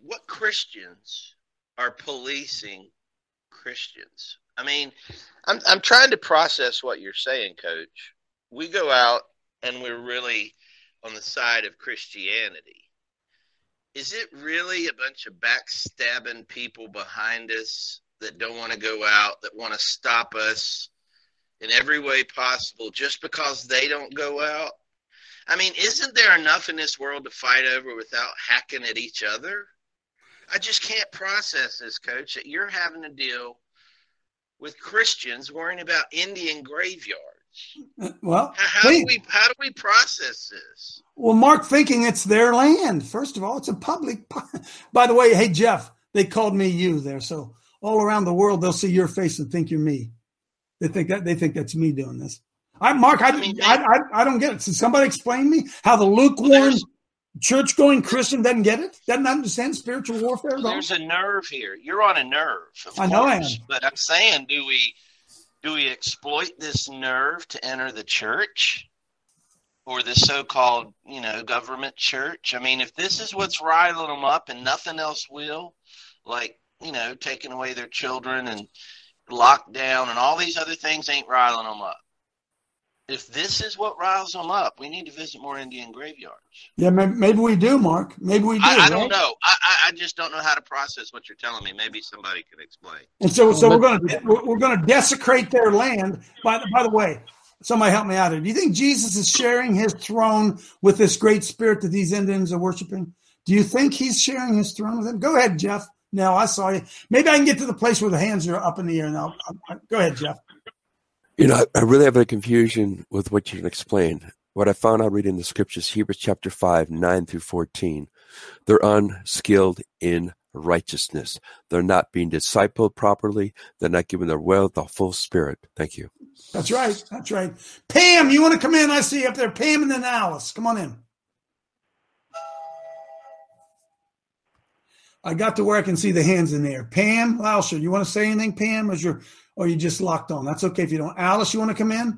Speaker 14: what Christians are policing Christians? I mean, I'm I'm trying to process what you're saying, Coach. We go out and we're really on the side of Christianity. Is it really a bunch of backstabbing people behind us that don't want to go out, that want to stop us in every way possible just because they don't go out? I mean, isn't there enough in this world to fight over without hacking at each other? I just can't process this, Coach, that you're having to deal with Christians worrying about Indian graveyards.
Speaker 4: Well,
Speaker 14: how, how do we how do we process this?
Speaker 4: Well, Mark, thinking it's their land. First of all, it's a public. By the way, hey Jeff, they called me you there, so all around the world they'll see your face and think you're me. They think that they think that's me doing this. I, Mark, I, I, mean, I, I, I don't get it. So somebody explain me how the lukewarm church-going Christian doesn't get it? Doesn't understand spiritual warfare?
Speaker 14: Well, there's a nerve here. You're on a nerve. Of
Speaker 4: I know
Speaker 14: course,
Speaker 4: I am.
Speaker 14: But I'm saying, do we do we exploit this nerve to enter the church or the so-called, you know, government church? I mean, if this is what's riling them up and nothing else will, like, you know, taking away their children and lockdown and all these other things ain't riling them up. If this is what riles them up, we need to visit more Indian graveyards.
Speaker 4: Yeah, maybe, maybe we do, Mark. Maybe we do.
Speaker 14: I, I
Speaker 4: right?
Speaker 14: don't know. I, I just don't know how to process what you're telling me. Maybe somebody can explain.
Speaker 4: And so, so we're going to we're, we're going to desecrate their land. By the, by the way, somebody help me out here. Do you think Jesus is sharing his throne with this great spirit that these Indians are worshiping? Do you think he's sharing his throne with them? Go ahead, Jeff. No, I saw you. Maybe I can get to the place where the hands are up in the air now. Go ahead, Jeff.
Speaker 15: You know, I really have a confusion with what you can explain. What I found out reading the scriptures, Hebrews chapter five, nine through fourteen, they're unskilled in righteousness. They're not being discipled properly. They're not giving their will the full spirit. Thank you.
Speaker 4: That's right. That's right. Pam, you want to come in? I see you up there. Pam and then Alice. Come on in. I got to where I can see the hands in the air. Pam, Lauscher, you want to say anything, Pam, or, you're, or you just locked on? That's okay if you don't. Alice, you want to come in?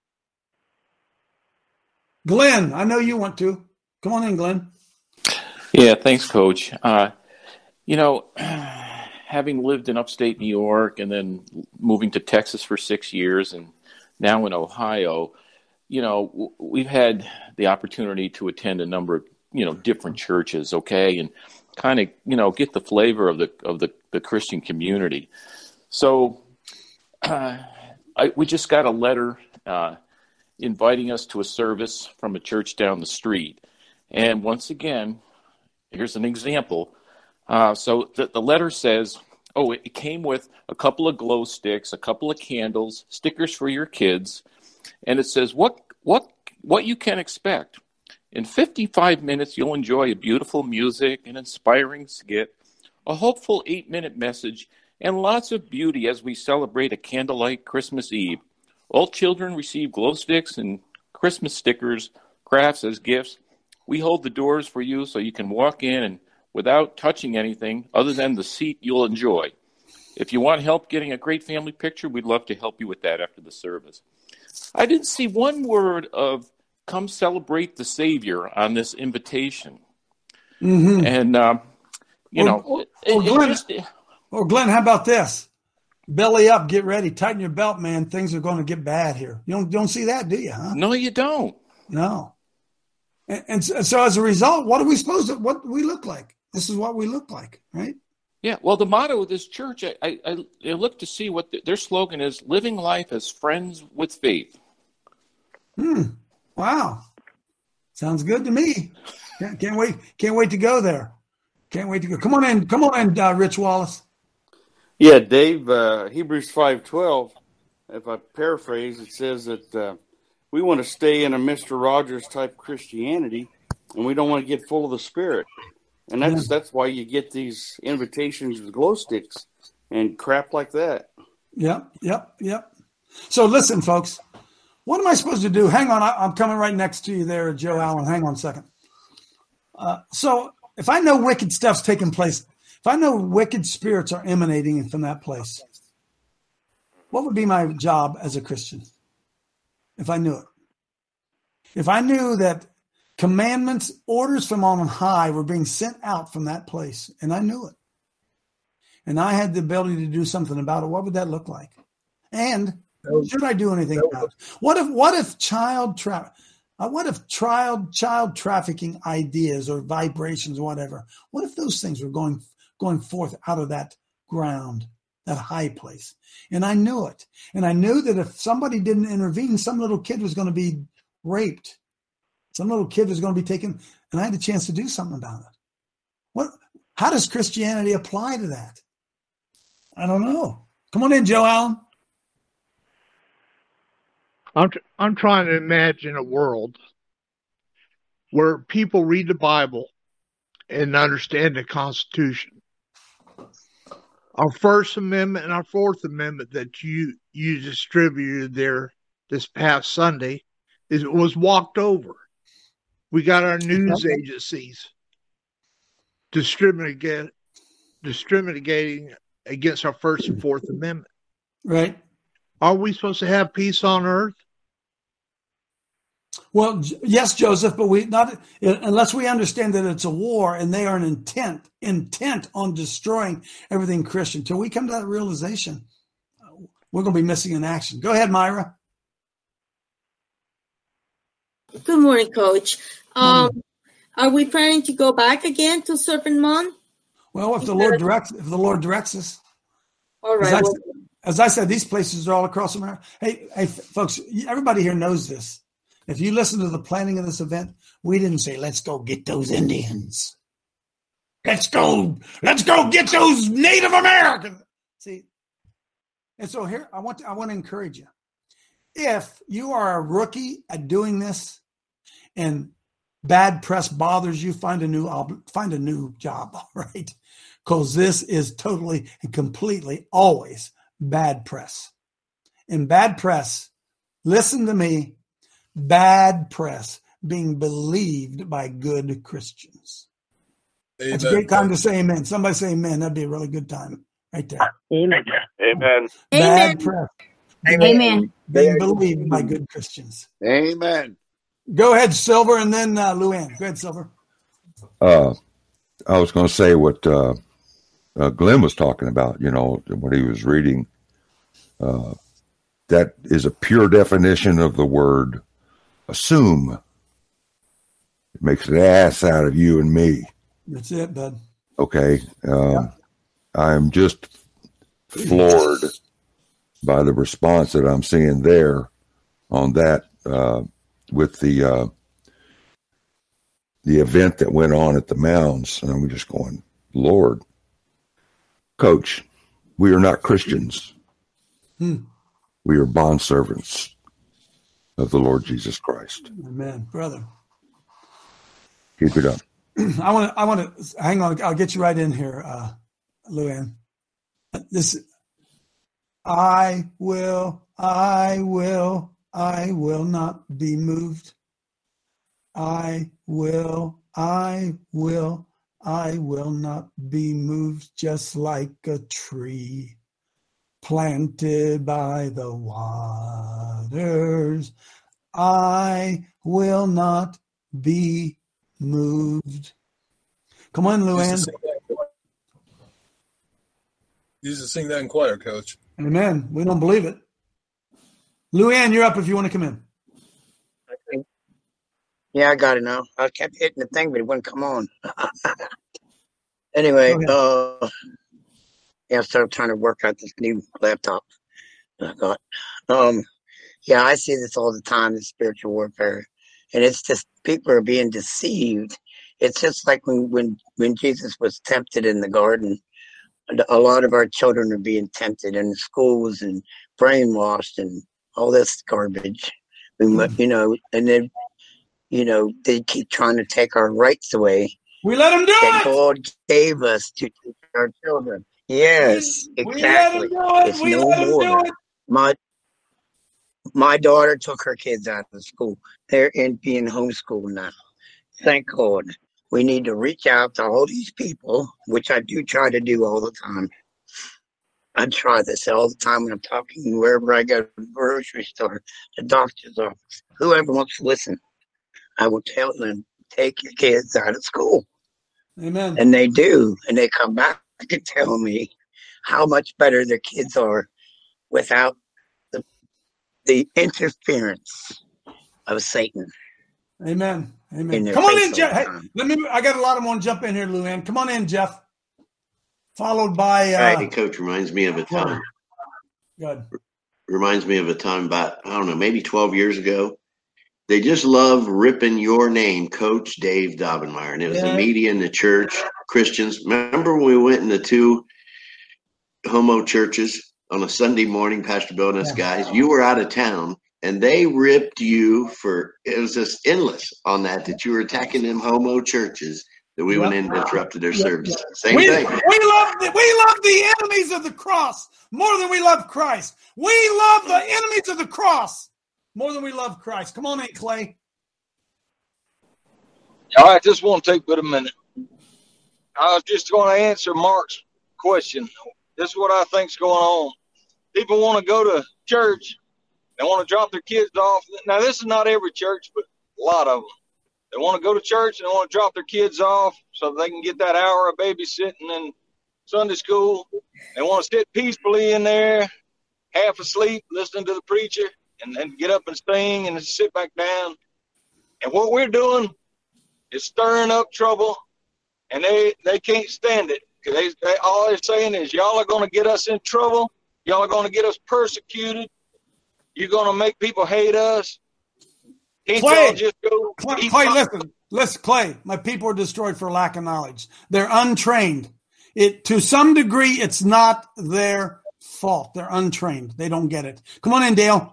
Speaker 4: Glenn, I know you want to. Come on in, Glenn.
Speaker 16: Yeah, thanks, Coach. Uh, you know, having lived in upstate New York and then moving to Texas for six years and now in Ohio, you know, we've had the opportunity to attend a number of, you know, different churches, okay, and kind of, you know, get the flavor of the of the, the Christian community. So uh, I, we just got a letter uh, inviting us to a service from a church down the street. And once again, here's an example. Uh, so the, the letter says, oh, it came with a couple of glow sticks, a couple of candles, stickers for your kids. And it says, what what what you can expect. In fifty-five minutes, you'll enjoy a beautiful music, an inspiring skit, a hopeful eight-minute message, and lots of beauty as we celebrate a candlelight Christmas Eve. All children receive glow sticks and Christmas stickers, crafts as gifts. We hold the doors for you so you can walk in and without touching anything other than the seat you'll enjoy. If you want help getting a great family picture, we'd love to help you with that after the service. I didn't see one word of come celebrate the Savior on this invitation.
Speaker 4: Mm-hmm.
Speaker 16: And, um, you
Speaker 4: or,
Speaker 16: know,
Speaker 4: or,
Speaker 16: it,
Speaker 4: or,
Speaker 16: it
Speaker 4: Glenn,
Speaker 16: just,
Speaker 4: or Glenn, how about this? Belly up, get ready, tighten your belt, man. Things are going to get bad here. You don't don't see that, do you? Huh?
Speaker 16: No, you don't.
Speaker 4: No. And, and so, so as a result, what are we supposed to? What do we look like? This is what we look like, right?
Speaker 16: Yeah. Well, the motto of this church, I I, I look to see what the, their slogan is: "Living life as friends with faith."
Speaker 4: Hmm. Wow. Sounds good to me. Can't, can't wait. Can't wait to go there. Can't wait to go. Come on in. Come on in, uh, Rich Wallace.
Speaker 17: Yeah, Dave, uh, Hebrews five twelve, if I paraphrase, it says that uh, we want to stay in a Mister Rogers type Christianity, and we don't want to get full of the Spirit. And that's yeah. that's why you get these invitations with glow sticks and crap like that.
Speaker 4: Yep, yep, yep. So listen, folks, what am I supposed to do? Hang on, I, I'm coming right next to you there, Joe Allen. Hang on a second. Uh, so if I know wicked stuff's taking place, if I know wicked spirits are emanating from that place, what would be my job as a Christian if I knew it? If I knew that Commandments, orders from on high were being sent out from that place, and I knew it. And I had the ability to do something about it. What would that look like? And should I do anything about it? What if what if child tra- uh, what if child child trafficking ideas or vibrations or whatever? What if those things were going going forth out of that ground, that high place? And I knew it. And I knew that if somebody didn't intervene, some little kid was going to be raped. Some little kid was going to be taken, and I had a chance to do something about it. What? How does Christianity apply to that? I don't know. Come on in, Joe Allen.
Speaker 18: I'm tr- I'm trying to imagine a world where people read the Bible and understand the Constitution. Our First Amendment and our Fourth Amendment that you you distributed there this past Sunday is was walked over. We got our news agencies distributing discriminating against our First and Fourth Amendment.
Speaker 4: Right.
Speaker 18: Are we supposed to have peace on earth?
Speaker 4: Well, yes, Joseph, but we not unless we understand that it's a war and they are an intent intent on destroying everything Christian. Till we come to that realization, we're going to be missing in action. Go ahead, Myra.
Speaker 19: Good morning, Coach. Um, are we planning to go back again to Serpent Mound?
Speaker 4: Well, if the Lord directs, if the Lord directs us.
Speaker 19: All right.
Speaker 4: As I,
Speaker 19: Well,
Speaker 4: as I said, these places are all across America. Hey, hey, folks, everybody here knows this. If you listen to the planning of this event, we didn't say, let's go get those Indians. Let's go, let's go get those Native Americans. See, and so here, I want to, I want to encourage you. If you are a rookie at doing this and bad press bothers you, find a new, find a new job, all right? Because this is totally and completely always bad press. And bad press, listen to me, bad press being believed by good Christians.
Speaker 7: Amen.
Speaker 4: That's a great time to say amen. Somebody say amen. That'd be a really good time right there.
Speaker 8: Amen.
Speaker 17: Amen.
Speaker 4: Bad
Speaker 19: Amen.
Speaker 4: press
Speaker 3: Amen.
Speaker 4: being believed by good Christians.
Speaker 5: Amen.
Speaker 4: Go ahead, Silver, and then uh, Luann. Go ahead, Silver.
Speaker 13: Uh, I was going to say what uh, uh, Glenn was talking about, you know, what he was reading. Uh, that is a pure definition of the word assume. It makes an ass out of you and me.
Speaker 4: That's it, bud.
Speaker 13: Okay. Um, yeah. I'm just floored by the response that I'm seeing there on that uh, with the uh, the event that went on at the Mounds. And I'm just going, Lord, Coach, we are not Christians.
Speaker 4: Hmm.
Speaker 13: We are bondservants of the Lord Jesus Christ.
Speaker 4: Amen, brother.
Speaker 13: Keep it up.
Speaker 4: I want to. I want to hang on. I'll get you right in here, uh, Luann. This. I will. I will. I will not be moved. I will. I will. I will not be moved. Just like a tree planted by the waters, I will not be moved. Come on, Luann.
Speaker 7: You used to sing that in choir, Coach.
Speaker 4: Amen. We don't believe it. Luann, you're up if you want to come in.
Speaker 20: Okay. Yeah, I got it now. I kept hitting the thing, but it wouldn't come on. Anyway, uh, yeah, I started trying to work out this new laptop I got. Um, yeah, I see this all the time, this spiritual warfare. And it's just people are being deceived. It's just like when, when, when Jesus was tempted in the garden. A lot of our children are being tempted in schools and brainwashed and all this garbage. We, mm. You know, and then, you know, they keep trying to take our rights away.
Speaker 4: We let them do
Speaker 20: that
Speaker 4: it.
Speaker 20: God gave us to teach our children. Yes,
Speaker 4: we,
Speaker 20: exactly.
Speaker 4: We let them do it.
Speaker 20: It's
Speaker 4: we
Speaker 20: no
Speaker 4: let them
Speaker 20: more.
Speaker 4: do it.
Speaker 20: My my daughter took her kids out of school. They're in being homeschooled now. Thank God. We need to reach out to all these people, which I do try to do all the time. I try this all the time when I'm talking, wherever I go, to the grocery store, the doctor's office, whoever wants to listen. I will tell them, take your kids out of school.
Speaker 4: Amen.
Speaker 20: And they do. And they come back and tell me how much better their kids are without the, the interference of Satan.
Speaker 4: Amen. Amen.
Speaker 20: In their
Speaker 4: Come on
Speaker 20: face
Speaker 4: in,
Speaker 20: all
Speaker 4: Jeff.
Speaker 20: the
Speaker 4: Hey,
Speaker 20: time.
Speaker 4: let me. I got a lot of them want to jump in here, Luann. Come on in, Jeff. Followed by. Uh,
Speaker 12: Hey, Coach, reminds me of a time.
Speaker 4: Good.
Speaker 12: Reminds me of a time about, I don't know, maybe twelve years ago. They just love ripping your name, Coach Dave Daubenmire. And it was
Speaker 4: Yeah.
Speaker 12: the media and the church, Christians. Remember when we went in the two homo churches on a Sunday morning, Pastor Bill and us guys? You were out of town, and they ripped you for, it was just endless on that, that you were attacking them homo churches, that we went in and disrupted their
Speaker 4: Yep,
Speaker 12: service.
Speaker 4: yep.
Speaker 12: Same
Speaker 4: we,
Speaker 12: thing.
Speaker 4: We love, the, we love the enemies of the cross more than we love Christ. We love the enemies of the cross more than we love Christ. Come on in, Clay.
Speaker 11: All right, just want to take but a minute. I was just going to answer Mark's question. This is what I think's going on. People want to go to church. They want to drop their kids off. Now, this is not every church, but a lot of them. They want to go to church and they want to drop their kids off so they can get that hour of babysitting and Sunday school. They want to sit peacefully in there, half asleep, listening to the preacher, and then get up and sing and then sit back down. And what we're doing is stirring up trouble, and they, they can't stand it. They, they, all they're saying is, y'all are going to get us in trouble. Y'all are going to get us persecuted. You're going to make people hate us. Can't
Speaker 4: Clay,
Speaker 11: y'all just go
Speaker 4: Clay,
Speaker 11: eat
Speaker 4: Clay
Speaker 11: pop-
Speaker 4: listen, listen, Clay, my people are destroyed for lack of knowledge. They're untrained. It, to some degree, it's not their fault. They're untrained. They don't get it. Come on in, Dale.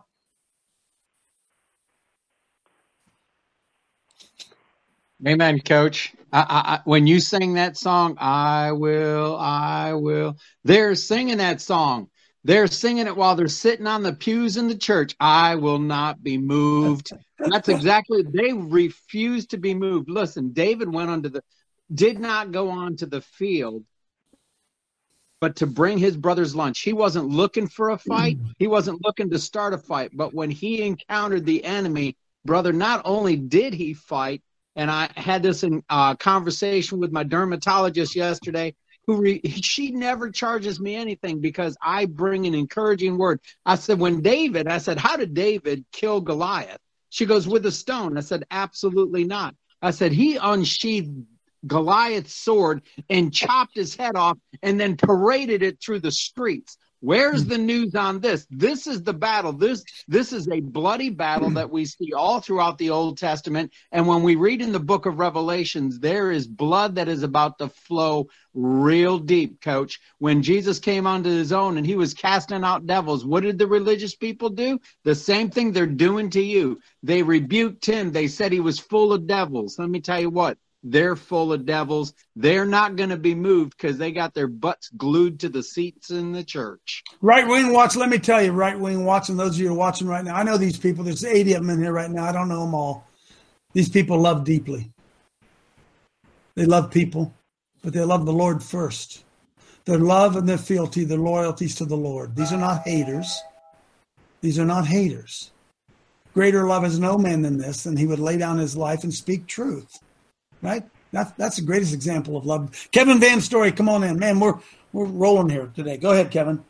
Speaker 8: Amen, Coach. I, I, I, when you sing that song, I will, I will. They're singing that song. They're singing it while they're sitting on the pews in the church. I will not be moved. That's exactly. They refuse to be moved. Listen, David went onto the, did not go on to the field, but to bring his brother's lunch. He wasn't looking for a fight. He wasn't looking to start a fight. But when he encountered the enemy, brother, not only did he fight, and I had this in uh, conversation with my dermatologist yesterday, who re- she never charges me anything because I bring an encouraging word. I said, when David, I said, how did David kill Goliath? She goes, with a stone. I said, absolutely not. I said, he unsheathed Goliath's sword and chopped his head off and then paraded it through the streets. Where's the news on this? This is the battle. This this is a bloody battle that we see all throughout the Old Testament. And when we read in the book of Revelations, there is blood that is about to flow real deep, Coach. When Jesus came onto his own and he was casting out devils, what did the religious people do? The same thing they're doing to you. They rebuked him. They said he was full of devils. Let me tell you what. They're full of devils. They're not going to be moved because they got their butts glued to the seats in the church.
Speaker 4: Right wing watch. Let me tell you, right wing watching. Those of you who are watching right now, I know these people. There's eighty of them in here right now. I don't know them all. These people love deeply. They love people, but they love the Lord first. Their love and their fealty, their loyalties to the Lord. These are not haters. These are not haters. Greater love is no man than this, and he would lay down his life and speak truth. Right? That's that's the greatest example of love. Kevin Van Story, come on in. Man, we're we're rolling here today. Go ahead, Kevin.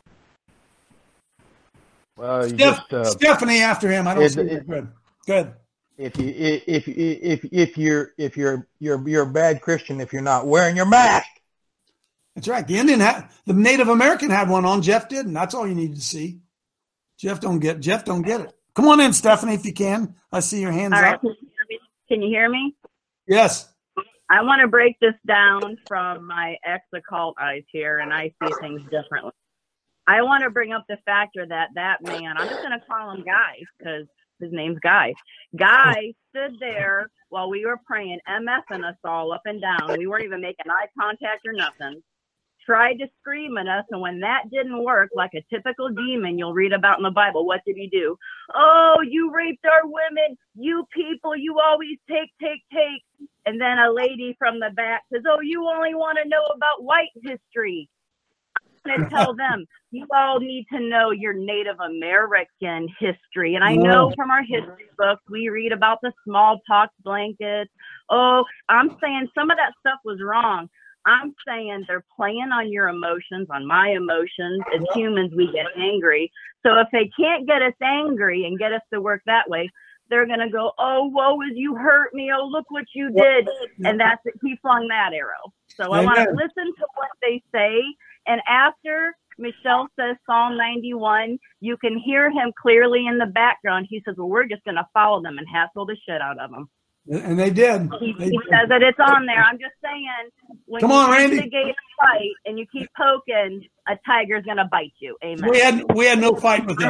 Speaker 21: Well, you
Speaker 4: Steph,
Speaker 21: just, uh,
Speaker 4: Stephanie after him. I don't
Speaker 21: it-
Speaker 4: see
Speaker 21: it-
Speaker 4: it. Good. Good.
Speaker 21: if you if if if you're if you're you're you're a bad Christian if you're not wearing your mask.
Speaker 4: That's right. The Indian had the Native American had one on. Jeff didn't. That's all you need to see. Jeff don't get Jeff don't get it. Come on in, Stephanie, if you can. I see your hands
Speaker 10: All right.
Speaker 4: up.
Speaker 10: Can you hear me? Can you hear me?
Speaker 4: Yes.
Speaker 10: I want to break this down from my ex-occult eyes here, and I see things differently. I want to bring up the factor that that man, I'm just going to call him Guy because his name's Guy. Guy stood there while we were praying, MFing us all up and down. We weren't even making eye contact or nothing. Tried to scream at us, and when that didn't work, like a typical demon you'll read about in the Bible, what did he do? Oh, you raped our women. You people, you always take, take, take. And then a lady from the back says, oh, you only want to know about white history. going to tell them, you all need to know your Native American history. And I know from our history books, we read about the smallpox blankets. Oh, I'm saying some of that stuff was wrong. I'm saying they're playing on your emotions, on my emotions. As humans, we get angry. So if they can't get us angry and get us to work that way, they're going to go, oh, woe is you hurt me. Oh, look what you did. And that's it. He flung that arrow. So I want to listen to what they say. And after Michelle says Psalm ninety-one, you can hear him clearly in the background. He says, well, we're just going to follow them and hassle the shit out of them.
Speaker 4: And they did.
Speaker 10: He,
Speaker 4: they
Speaker 10: he
Speaker 4: did.
Speaker 10: says that it's on there. I'm just saying, when
Speaker 4: Come
Speaker 10: you
Speaker 4: on, Randy.
Speaker 10: instigate a fight and you keep poking, a tiger's going to bite you. Amen.
Speaker 4: We had we had no fight with them.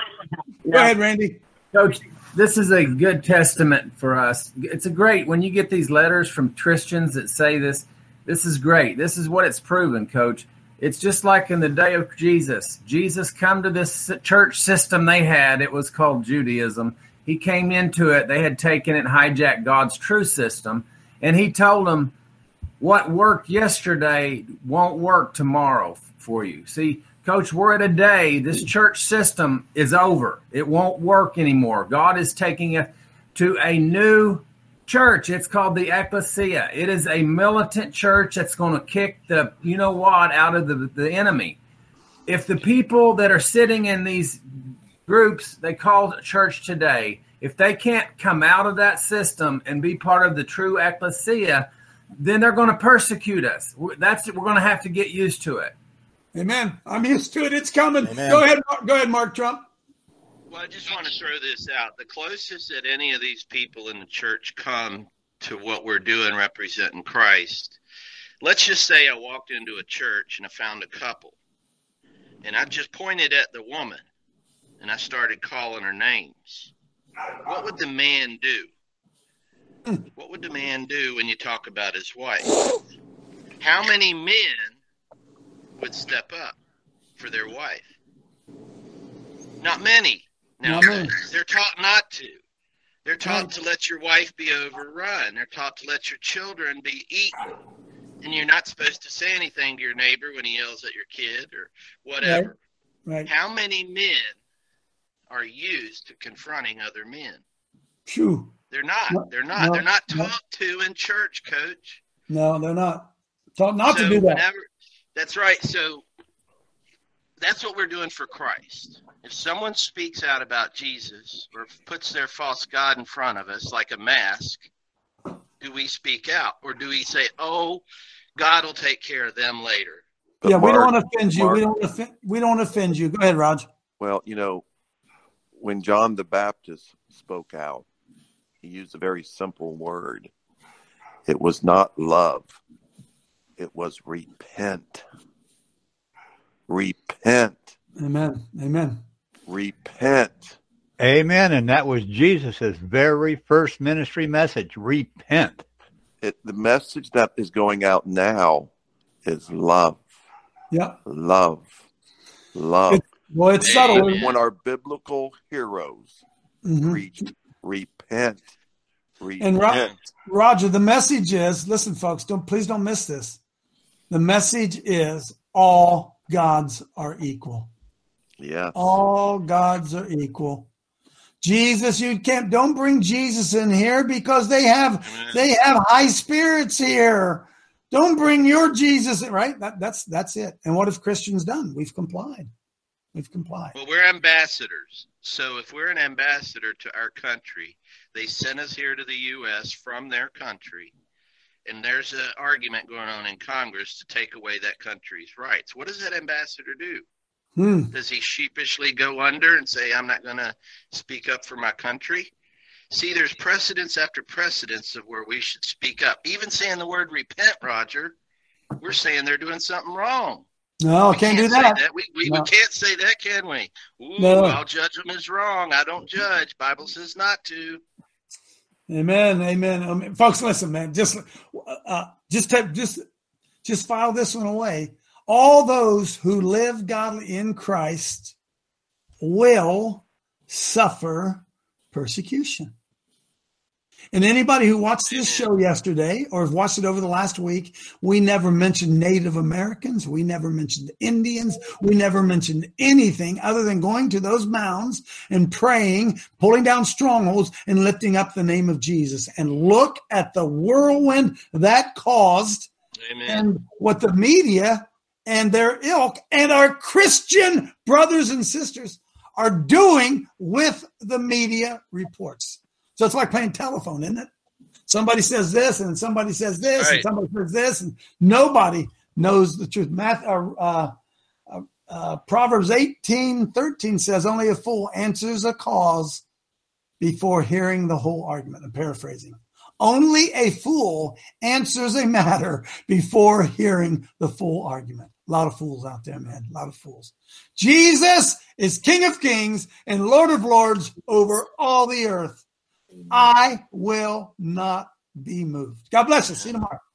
Speaker 10: No.
Speaker 4: Go ahead, Randy.
Speaker 1: Coach, this is a good testament for us. It's a great, when you get these letters from Christians that say this, this is great. This is what it's proven, Coach. It's just like in the day of Jesus. Jesus come to this church system they had. It was called Judaism. He came into it. They had taken it and hijacked God's true system. And he told them, what worked yesterday won't work tomorrow for you. See, Coach, we're at a day, this church system is over. It won't work anymore. God is taking it to a new church. It's called the Ecclesia. It is a militant church that's going to kick the, you know what, out of the, the enemy. If the people that are sitting in these groups they call church today, if they can't come out of that system and be part of the true ecclesia, then they're going to persecute us. That's we're going to have to get used to it.
Speaker 4: Amen. I'm used to it. It's coming.
Speaker 1: Amen.
Speaker 4: Go ahead. Mark, go ahead, Mark Trump.
Speaker 14: Well, I just want to throw this out. The closest that any of these people in the church come to what we're doing representing Christ, let's just say I walked into a church and I found a couple, and I just pointed at the woman and I started calling her names. What would the man do? What would the man do when you talk about his wife? How many men would step up for their wife? Not many. Now, they're taught not to. They're taught to let your wife be overrun. They're taught to let your children be eaten. And you're not supposed to say anything to your neighbor when he yells at your kid or whatever.
Speaker 4: Right. Right.
Speaker 14: How many men are used to confronting other men?
Speaker 4: Phew.
Speaker 14: They're not.
Speaker 4: No,
Speaker 14: they're not.
Speaker 4: no,
Speaker 14: they're not
Speaker 4: no.
Speaker 14: taught to in church, Coach.
Speaker 4: No, they're not. Taught not
Speaker 14: so
Speaker 4: to do that.
Speaker 14: Whenever, that's right. So that's what we're doing for Christ. If someone speaks out about Jesus or puts their false God in front of us like a mask, do we speak out? Or do we say, oh, God will take care of them later?
Speaker 13: But
Speaker 4: yeah,
Speaker 13: Mark,
Speaker 4: we don't want to offend you.
Speaker 13: Mark,
Speaker 4: we don't offend, we don't offend you. Go ahead, Raj.
Speaker 13: Well, you know, when John the Baptist spoke out, he used a very simple word. It was not love. It was repent. Repent.
Speaker 4: Amen. Amen.
Speaker 13: Repent.
Speaker 22: Amen. And that was Jesus' very first ministry message. Repent.
Speaker 13: It, the message that is going out now is love.
Speaker 4: Yeah.
Speaker 13: Love. Love.
Speaker 4: It, well, it's subtle.
Speaker 13: When our biblical heroes
Speaker 4: mm-hmm.
Speaker 13: preach, repent. Repent.
Speaker 4: And Ro- Roger, the message is, listen, folks, don't please don't miss this. The message is all gods are equal.
Speaker 13: Yeah.
Speaker 4: All gods are equal. Jesus, you can't don't bring Jesus in here because they have Amen. they have high spirits here. Don't bring your Jesus in, right? That, that's that's it. And what have Christians done? We've complied. We've complied.
Speaker 14: Well, we're ambassadors. So if we're an ambassador to our country, they sent us here to the U S from their country, and there's an argument going on in Congress to take away that country's rights. What does that ambassador do?
Speaker 4: Hmm.
Speaker 14: Does he sheepishly go under and say, I'm not going to speak up for my country? See, there's precedence after precedence of where we should speak up. Even saying the word repent, Roger, we're saying they're doing something wrong.
Speaker 4: No,
Speaker 14: we
Speaker 4: can't,
Speaker 14: can't
Speaker 4: do that.
Speaker 14: that. We, we,
Speaker 4: no.
Speaker 14: we can't say that, can we? Ooh,
Speaker 4: no.
Speaker 14: I'll judge them as wrong. I don't judge. Bible says not to.
Speaker 4: Amen. Amen. I mean, folks, listen, man. Just, uh, just, take, just, just file this one away. All those who live godly in Christ will suffer persecution. And anybody who watched this show yesterday or have watched it over the last week, we never mentioned Native Americans. We never mentioned Indians. We never mentioned anything other than going to those mounds and praying, pulling down strongholds, and lifting up the name of Jesus. And look at the whirlwind that caused. Amen. And what the media and their ilk and our Christian brothers and sisters are doing with the media reports. So it's like playing telephone, isn't it? Somebody says this, and somebody says this, right. and somebody says this, and nobody knows the truth. Math, uh, uh, uh, Proverbs eighteen thirteen says, only a fool answers a cause before hearing the whole argument. I'm paraphrasing. Only a fool answers a matter before hearing the full argument. A lot of fools out there, man. A lot of fools. Jesus is King of Kings and Lord of Lords over all the earth. I will not be moved. God bless you. See you tomorrow.